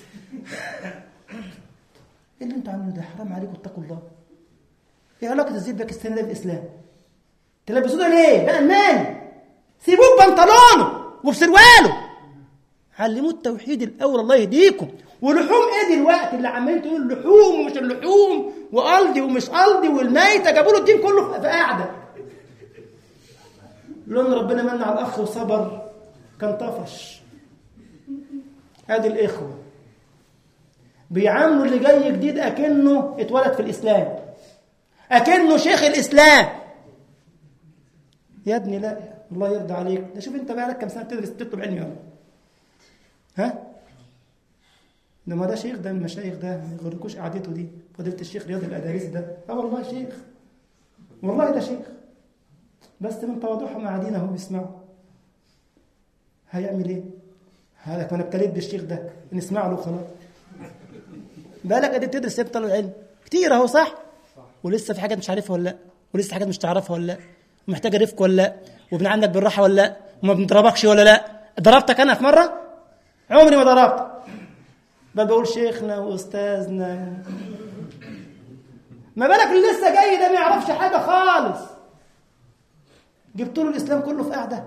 ايه اللي انتوا عاملينه ده؟ حرام عليكم، اتقوا الله. ايه علاقه الزيت باكستاني ده بالاسلام؟ تلبسوه ده ليه؟ ده الماني، سيبوه ببنطلونه وبسرواله، علموه التوحيد الاول الله يهديكم. ولحوم ايه دلوقتي اللي عمالين تقولوا اللحوم ومش اللحوم وقلدي ومش قلدي والميته، جابوا له الدين كله في قاعده. لون ربنا من على الاخ وصبر كان طفش. ادي الاخوه بيعاملوا اللي جاي جديد اكنه اتولد في الاسلام، اكنه شيخ الاسلام. يا ابني لا، الله يرضى عليك، ده شوف انت بقالك كام سنه بتدرس تطلب علم يا ها؟ ده ما ده شيخ، ده من المشايخ، ده ما يغركوش قعدته دي، فضيله الشيخ رياض الاداريس ده. اه والله شيخ، والله ده شيخ، بس من تواضعهم قاعدين اهو بيسمعوا. هيعمل ايه؟ هلك انا ابتليت بالشيخ ده، نسمع له خلاص. بالك ادي بتدرس ايه بطلب العلم كتير اهو، صح؟ ولسه في حاجات مش عارفها ولا لا، ولسه حاجات مش تعرفها ولا لا، ومحتاجه رفق ولا لا، وبنعاملك بالراحه ولا لا، وما بنضربكش ولا لا. ضربتك انا في مره؟ عمري ما ضربت. بقى بقول شيخنا واستاذنا، ما بالك اللي لسه جاي ده ما يعرفش حاجه خالص، جبت له الاسلام كله في قاعده.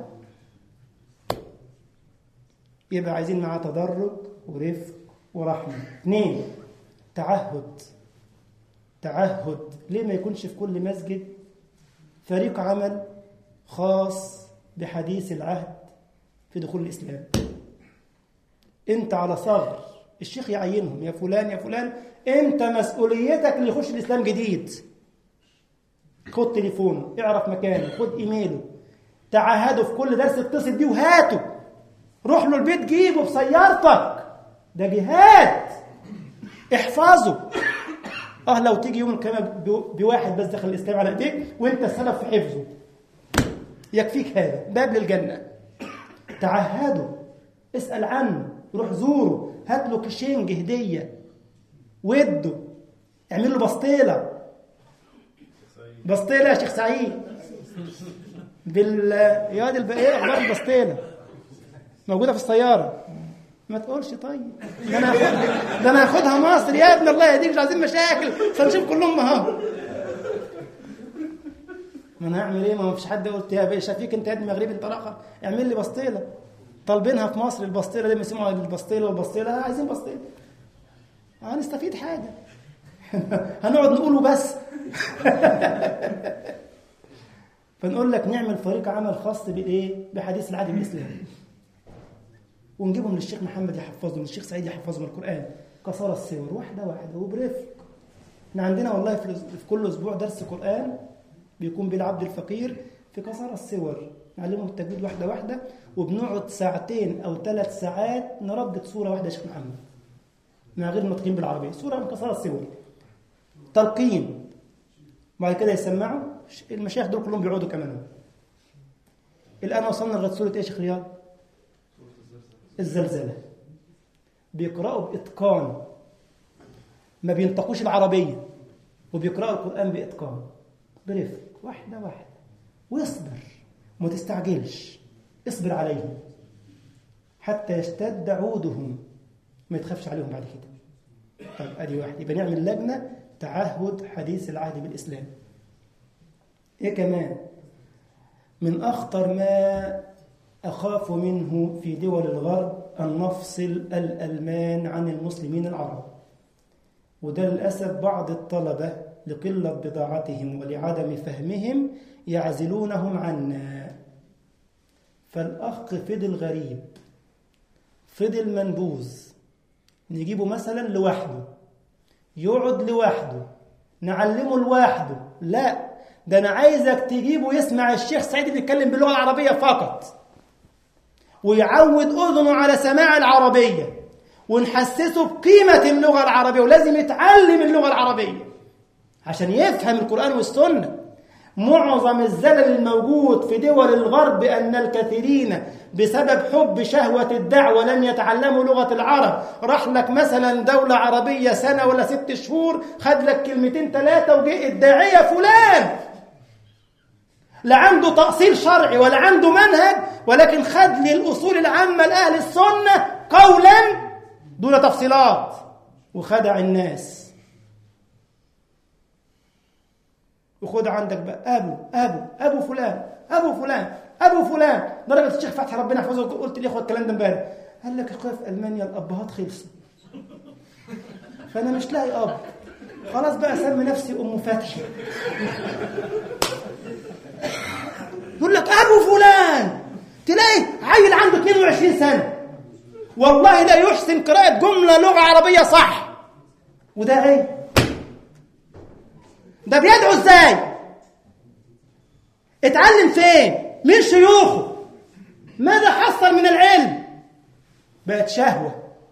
يبقى عايزين معاه تدرج ورفق ورحمه. اثنين، تعهد. تعهد ليه ما يكونش في كل مسجد فريق عمل خاص بحديث العهد في دخول الاسلام؟ انت على صغر الشيخ يعينهم، يا فلان يا فلان انت مسؤوليتك اللي يخش الاسلام جديد. خد تليفونه، اعرف مكانه، خد ايميله، تعهده في كل درس اتصل بيه وهاته، روح له البيت جيبه بسيارتك، ده جهاد. احفظه. اه لو تيجي يوم القيامه بواحد بس دخل الاسلام على ايديك وانت السبب في حفظه، يكفيك هذا باب للجنه. تعهده، اسال عنه، روح زوره، هات له كشنج هديه، وده اعمل له بسطيله. بسطيله يا شيخ سعيد بال يا دي ايه اخبار البسطيله؟ موجوده في السياره. ما تقولش طيب، ده انا هاخدها، ده انا هاخدها مصر يا ابن الله يهديك، مش عايزين مشاكل، فنشوف كلهم اهو. ما انا هعمل ايه؟ ما فيش حد قلت يا باشا فيك انت يا ابن مغربي انت رقم اعمل لي بسطيله. طالبينها في مصر البسطيله دي، بيسموها البسطيله والبسطيله، عايزين بسطيله. هنستفيد حاجه؟ هنقعد نقوله بس. فنقول لك نعمل فريق عمل خاص بايه؟ بحديث العهد بالاسلام، ونجيبهم للشيخ محمد يحفظهم، للشيخ سعيد يحفظهم القرآن كسر السور واحدة واحدة وبرفق. احنا عندنا والله في كل أسبوع درس قرآن بيكون بالعبد الفقير في كسر السور، نعلمهم التجويد واحدة واحدة، وبنقعد ساعتين أو ثلاث ساعات نردد سورة واحدة يا شيخ محمد مع غير الناطقين بالعربية، سورة من كسر السور، تلقين. بعد كده يسمعوا المشايخ دول كلهم بيقعدوا كمان. الآن وصلنا لغاية سورة ايه يا شيخ رياض؟ الزلزلة، بيقرأوا بإتقان، ما بينطقوش العربية، وبيقرأوا القرآن بإتقان برفق، واحدة واحدة، واصبر وما تستعجلش، اصبر عليهم حتى يشتد عودهم، ما يتخافش عليهم بعد كده. طيب ادي واحد، يبقى نعمل لجنة تعهد حديث العهد بالإسلام. ايه كمان من أخطر ما أخاف منه في دول الغرب أن نفصل الألمان عن المسلمين العرب، وده للأسف بعض الطلبة لقلة بضاعتهم ولعدم فهمهم يعزلونهم عنا. فالأخ فضل غريب، فضل منبوذ، نجيبه مثلا لوحده، يقعد لوحده، نعلمه لوحده، لا ده أنا عايزك تجيبه يسمع الشيخ سعيد بيتكلم باللغة العربية فقط، ويعود أذنه على سماع العربية، ونحسسه بقيمة اللغة العربية، ولازم يتعلم اللغة العربية عشان يفهم القرآن والسنة. معظم الزلل الموجود في دول الغرب أن الكثيرين بسبب حب شهوة الدعوة لم يتعلموا لغة العرب. راح لك مثلا دولة عربية سنة ولا ست شهور، خد لك كلمتين ثلاثة وجاء الداعية فلان، لا عنده تأصيل شرعي ولا عنده منهج، ولكن خد لي الأصول العامة لأهل السنة قولا دون تفصيلات، وخدع الناس. وخد عندك بقى أبو أبو أبو فلان أبو فلان أبو فلان. درجة الشيخ فتحي ربنا يحفظه، قلت لي أخوة الكلام ده امبارح، قال لك يا أخويا في ألمانيا الأبهات خلصوا، فأنا مش لاقي أب، خلاص بقى أسمي نفسي أم فتحي. يقول لك أبو فلان، تلاقي عيل عنده اثنين وعشرين سنة والله لا يحسن قراءة جملة لغة عربية صح، وده عيب. ده بيدعو ازاي؟ اتعلم فين؟ من شيوخه؟ ماذا حصل من العلم؟ بقت شهوة.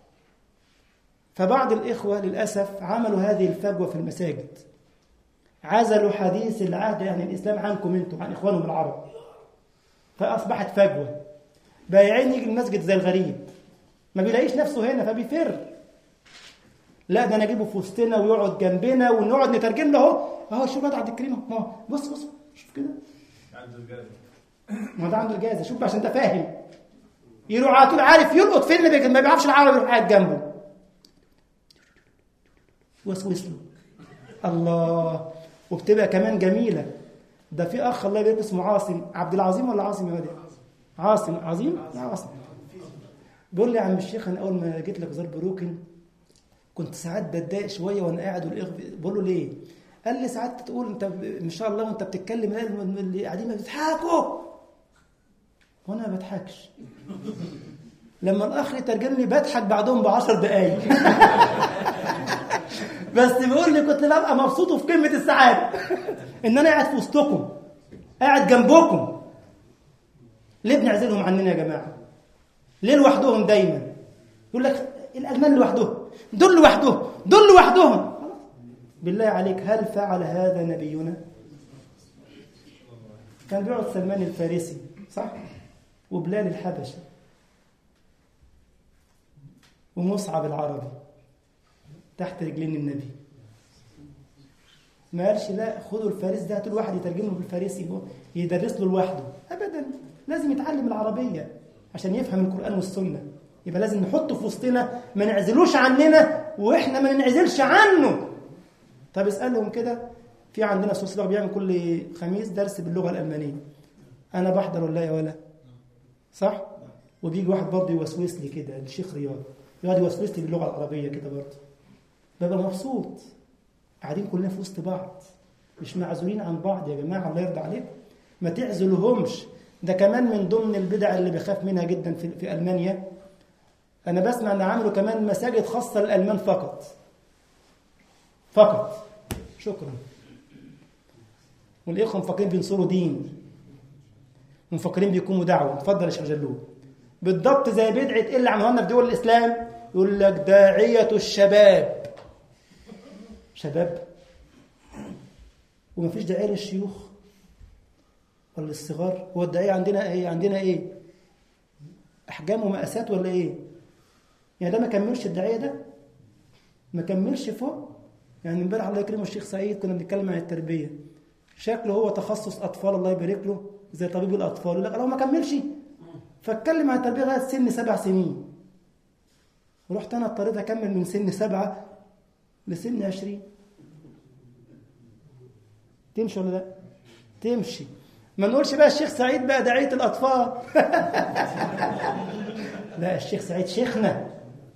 فبعض الإخوة للأسف عملوا هذه الفجوة في المساجد، عزلوا حديث العهد عن الإسلام عنكم انتم، عن إخوانهم العرب، فأصبحت فجوة. بقى يعين يجي المسجد زي الغريب، ما بيلاقيش نفسه هنا فبيفر. لا ده انا اجيبه في وسطنا ويقعد جنبنا ونقعد نترجم له اهو اهو. شوف الواد عبد الكريم اهو، بص بص شوف كده، عنده الجازة، ما ده عنده الجازة. شوف عشان انت فاهم، يروح على طول عارف يلقط فين اللي ما بيعرفش العربي، يروح قاعد جنبه وسوس له. الله. وبتبقى كمان جميلة. ده في اخ الله يبارك اسمه عاصم، عبد العظيم ولا عاصم يا ولد؟ عاصم. عظيم؟ لا عاصم. بيقول لي يا عم الشيخ انا اول ما جيت لك زار بروكن كنت ساعات بتضايق شويه وانا قاعد والاخ. بقول له ليه؟ قال لي ساعات تقول انت ما شاء الله وانت بتتكلم اللي قاعدين بيضحكوا وانا ما بضحكش. لما الاخ يترجم لي بضحك بعدهم بعشر دقايق. بس بيقول لي كنت ببقى مبسوط وفي قمه السعاده ان انا قاعد في وسطكم، قاعد جنبكم. ليه بنعزلهم عننا يا جماعه؟ ليه لوحدهم دايما؟ يقول لك الألمان لوحدهم، دول لوحدهم، دول لوحدهم. بالله عليك هل فعل هذا نبينا؟ كان بيقعد سلمان الفارسي صح؟ وبلال الحبشي ومصعب العربي تحت رجلين النبي. ما قالش لا خدوا الفارس ده هاتوا الواحد يترجم له بالفارسي يدرس له لوحده، أبدا. لازم يتعلم العربية عشان يفهم القرآن والسنة. يبقى لازم نحطه في وسطنا، ما نعزلوش عننا واحنا ما ننعزلش عنه. طب اسألهم كده، في عندنا استاذ لغة بيعمل كل خميس درس باللغة الألمانية، أنا بحضر ولا يا ولا؟ صح؟ وبيجي واحد برضه يوسوس لي كده، الشيخ رياض يقعد يوسوس لي باللغة العربية كده برضه، ببقى مبسوط. قاعدين كلنا في وسط بعض، مش معزولين عن بعض يا جماعة. الله يرضى عليكم، ما تعزلوهمش. ده كمان من ضمن البدع اللي بخاف منها جدا في, في ألمانيا. أنا بسمع أن عملوا كمان مساجد خاصة للألمان فقط فقط. شكرا. والإخوة مفكرين بينصروا دين، مفكرين بيقوموا دعوة. اتفضل يا شيخ جلول. بالضبط زي بدعة إيه اللي عملوها لنا في دول الإسلام، يقول لك داعية الشباب. شباب؟ ومفيش داعية للشيوخ ولا للصغار؟ هو الداعية عندنا إيه؟ عندنا إيه؟ أحجام ومقاسات ولا إيه؟ يعني ده ما كملش الداعية ده؟ ما كملش فوق؟ يعني امبارح الله يكرمه الشيخ سعيد كنا بنتكلم عن التربية، شكله هو تخصص أطفال الله يبارك له زي طبيب الأطفال، يقول لك لو ما كملش فاتكلم عن التربية لغاية سن سبع سنين. رحت أنا اضطريت أكمل من سن سبعة لسن عشرين. تمشي ولا لا؟ تمشي. ما نقولش بقى الشيخ سعيد بقى داعية الأطفال. لا، الشيخ سعيد شيخنا.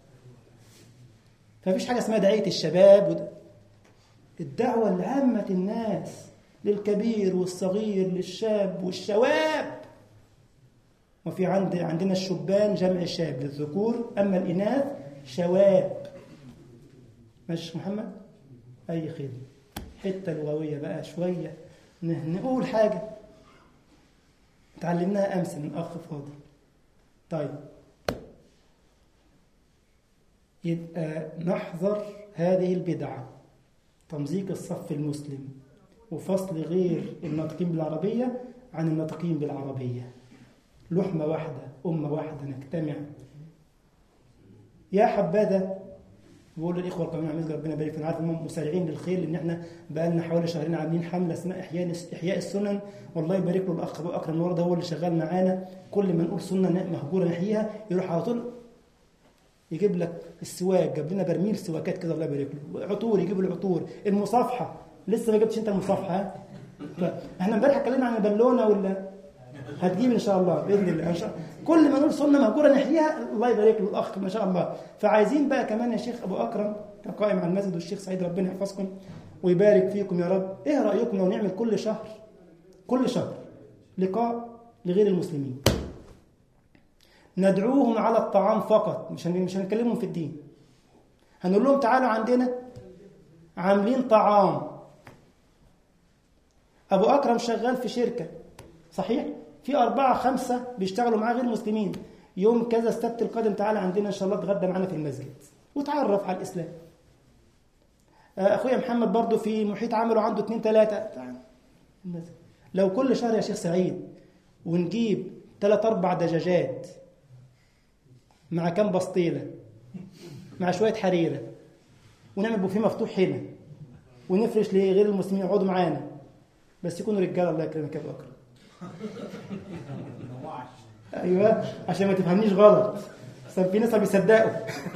فمفيش حاجة اسمها داعية الشباب وده. الدعوة لعامة الناس، للكبير والصغير، للشاب والشواب. وفي عند عندنا الشبان جمع شاب للذكور، أما الإناث شواب. ماشي محمد؟ أي خير. حتة لغوية بقى شوية نقول حاجة تعلمناها أمس من أخ فاضل. طيب، يبقى نحذر هذه البدعة، تمزيق الصف المسلم وفصل غير الناطقين بالعربية عن الناطقين بالعربية. لحمة واحدة، أمة واحدة، نجتمع. يا حبذا بقول للإخوة القائمين على مسجد ربنا يبارك فيهم، عارف هم مسارعين للخير، لأن احنا بقى لنا حوالي شهرين عاملين حملة اسمها إحياء إحياء السنن. والله يبارك له الأخ أبو أكرم الورد هو اللي شغال معانا. كل ما نقول سنة مهجورة نحييها يروح على طول يجيب لك السواك، جاب لنا برميل سواكات كده الله يبارك له، عطور يجيب العطور، المصافحة لسه ما جبتش أنت المصافحة. احنا امبارح اتكلمنا عن البالونة ولا هتجيب ان شاء الله باذن الله. ان شاء الله كل ما نقول سنه مهجوره نحييها الله يبارك له الاخ ما شاء الله. فعايزين بقى كمان يا شيخ ابو اكرم كقائم على المسجد والشيخ سعيد ربنا يحفظكم ويبارك فيكم يا رب، ايه رايكم لو نعمل كل شهر كل شهر لقاء لغير المسلمين، ندعوهم على الطعام فقط، مش مش هنكلمهم في الدين، هنقول لهم تعالوا عندنا عاملين طعام. ابو اكرم شغال في شركه صحيح، في أربعة خمسة بيشتغلوا معاه غير مسلمين، يوم كذا السبت القادم تعالى عندنا إن شاء الله تغدى معنا في المسجد وتعرف على الإسلام. أخويا محمد برضو في محيط عمله عنده اثنين ثلاثة تعالى المسجد. لو كل شهر يا شيخ سعيد ونجيب ثلاث أربع دجاجات مع كام بسطيلة مع شوية حريرة ونعمل بوفيه مفتوح هنا ونفرش لغير المسلمين يقعدوا معانا، بس يكونوا رجالة الله يكرمك يا أبو أكرم. ايوه عشان ما تفهمنيش غلط، بس في ناس بيصدقوا.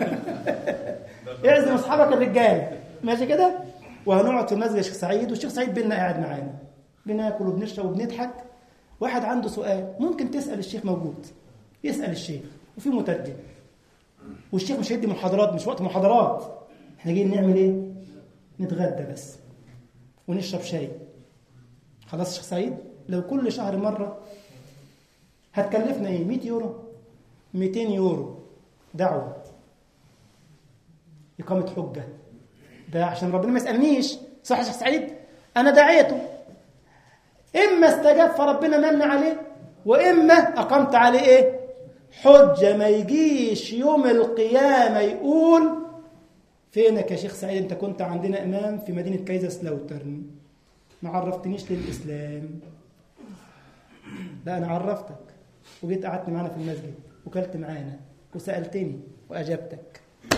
اعزم اصحابك الرجال ماشي كده، وهنقعد في المسجد يا شيخ سعيد، والشيخ سعيد بينا قاعد معانا بناكل وبنشرب وبنضحك. واحد عنده سؤال ممكن تسال الشيخ موجود، يسال الشيخ وفي مترجم، والشيخ مش هيدي محاضرات، مش وقت محاضرات، احنا جايين نعمل ايه؟ نتغدى بس ونشرب شاي. خلاص يا شيخ سعيد، لو كل شهر مرة هتكلفنا ايه؟ مئة يورو مئتين يورو دعوة إقامة حجة، ده عشان ربنا ما يسألنيش صح يا شيخ سعيد؟ أنا دعيته، إما استجاب فربنا من عليه، وإما أقمت عليه إيه؟ حجة، ما يجيش يوم القيامة يقول فينك يا شيخ سعيد أنت كنت عندنا إمام في مدينة كايزرسلاوترن ما عرفتنيش للإسلام. لا أنا عرفتك وجيت قعدت معنا في المسجد وكلت معانا وسألتني وأجبتك.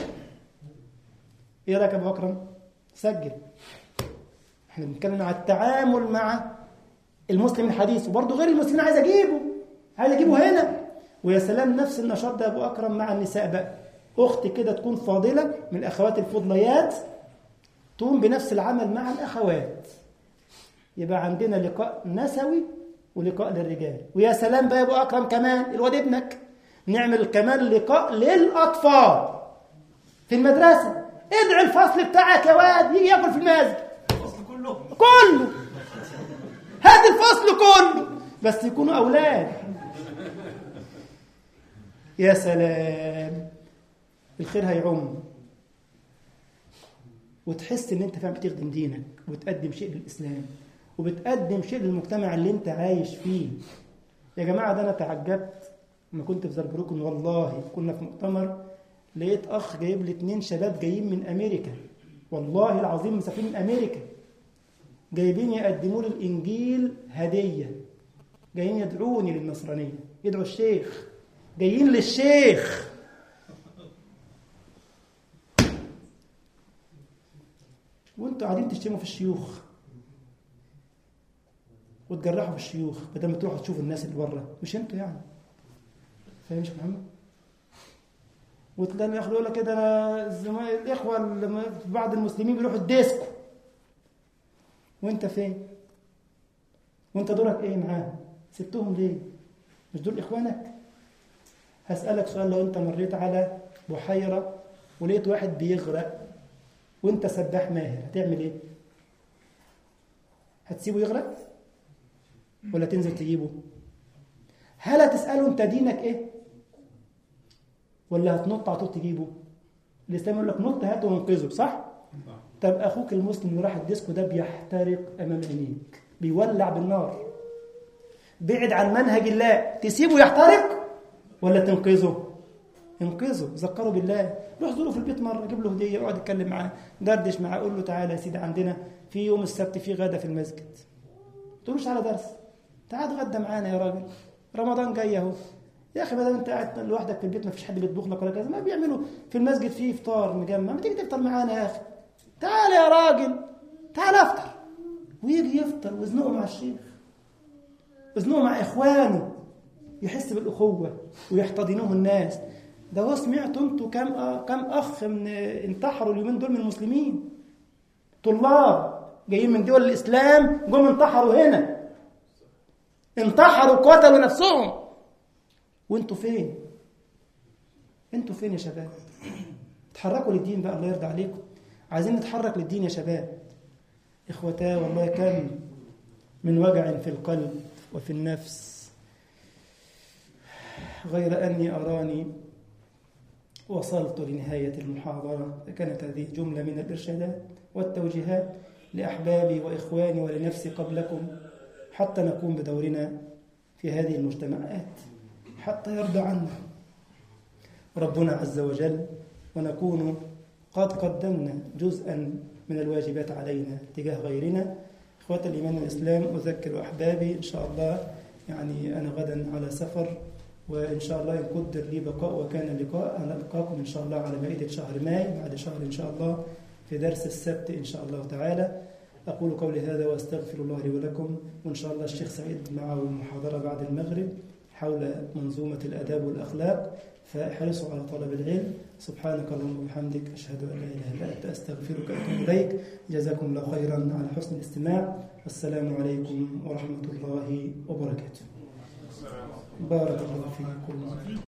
إيه رأيك يا أبو أكرم؟ سجل. إحنا بنتكلم على التعامل مع المسلم الحديث، وبرضه غير المسلمين عايز أجيبه عايز أجيبه هنا. ويا سلام نفس النشاط ده يا أبو أكرم مع النساء بقى، أخت كده تكون فاضلة من الأخوات الفضليات تقوم بنفس العمل مع الأخوات، يبقى عندنا لقاء نسوي ولقاء للرجال. ويا سلام بقى يا ابو اكرم كمان الواد ابنك نعمل كمان لقاء للاطفال في المدرسه. ادعي الفصل بتاعك يا واد يجي ياكل في المسجد، الفصل كله كله هات الفصل كله، بس يكونوا اولاد. يا سلام الخير هيعم، وتحس ان انت فعلا بتخدم دينك وبتقدم شيء للاسلام وبتقدم شيء للمجتمع اللي انت عايش فيه. يا جماعة ده أنا تعجبت لما كنت في زربروكن، والله كنا في مؤتمر لقيت أخ جايب لي اتنين شباب جايين من أمريكا، والله العظيم مسافرين من أمريكا، جايبين يقدموا لي الإنجيل هدية، جايين يدعوني للنصرانية، يدعوا الشيخ جايين للشيخ. وانتوا قاعدين تشتموا في الشيوخ وتجرحوا في الشيوخ بدل ما تروحوا تشوفوا الناس اللي بره. مش انتوا يعني، فاهم يا محمد؟ وتلاقي ياخدوا لك كده الزملاء الاخوه اللي بعض المسلمين بيروحوا الديسكو وانت فين؟ وانت دورك ايه معاهم؟ سبتهم ليه؟ مش دول اخوانك؟ هسألك سؤال، لو انت مريت على بحيرة ولقيت واحد بيغرق وانت سباح ماهر هتعمل ايه؟ هتسيبه يغرق ولا تنزل تجيبه؟ هل هتسأله انت دينك ايه ولا هتنط على طول تجيبه؟ الاسلام يقول لك نط هاته وانقذه، صح؟ طب اخوك المسلم اللي راح الديسكو ده بيحترق امام عينيك، بيولع بالنار، بعد عن منهج الله، تسيبه يحترق ولا تنقذه؟ انقذه، ذكره بالله، روح زوره في البيت مره، جيب له هديه، اقعد اتكلم معاه، دردش معاه، قول له تعالى يا سيدي عندنا في يوم السبت في غدا في المسجد. ما تقولوش على درس، تعال اتغدى معانا يا راجل، رمضان جاي اهو يا اخي، بدل انت قاعد لوحدك في البيت ما فيش حد بيطبخ لك ولا كذا، ما بيعملوا في المسجد فيه افطار مجمع، ما تيجي تفطر معانا يا اخي، تعال يا راجل تعال افطر. ويجي يفطر ويزنقه مع الشيخ، يزنقه مع اخوانه، يحس بالاخوه ويحتضنوه الناس. ده هو سمعتوا انتوا كم كم اخ من انتحروا اليومين دول من المسلمين، طلاب جايين من دول الاسلام جم انتحروا هنا، انتحروا قتلوا نفسهم. وانتوا فين؟ انتوا فين يا شباب؟ اتحركوا للدين بقى، الله يرضى عليكم. عايزين نتحرك للدين يا شباب. اخوتا والله كم من وجع في القلب وفي النفس، غير أني أراني وصلت لنهاية المحاضرة. كانت هذه جملة من الإرشادات والتوجيهات لأحبابي وإخواني ولنفسي قبلكم، حتى نقوم بدورنا في هذه المجتمعات، حتى يرضى عنا ربنا عز وجل، ونكون قد قدمنا جزءا من الواجبات علينا تجاه غيرنا. إخوة الإيمان والإسلام، أذكر أحبابي إن شاء الله، يعني أنا غدا على سفر، وإن شاء الله إن قدر لي بقاء وكان اللقاء، أنا ألقاكم إن شاء الله على مائدة شهر ماي بعد شهر إن شاء الله في درس السبت إن شاء الله تعالى. أقول قولي هذا وأستغفر الله لي ولكم، وإن شاء الله الشيخ سعيد معه محاضرة بعد المغرب حول منظومة الأداب والأخلاق، فاحرصوا على طلب العلم. سبحانك اللهم وبحمدك، أشهد أن لا إله إلا أنت، أستغفرك وأتوب إليك. جزاكم الله خيرا على حسن الاستماع، والسلام عليكم ورحمة الله وبركاته. بارك الله فيكم.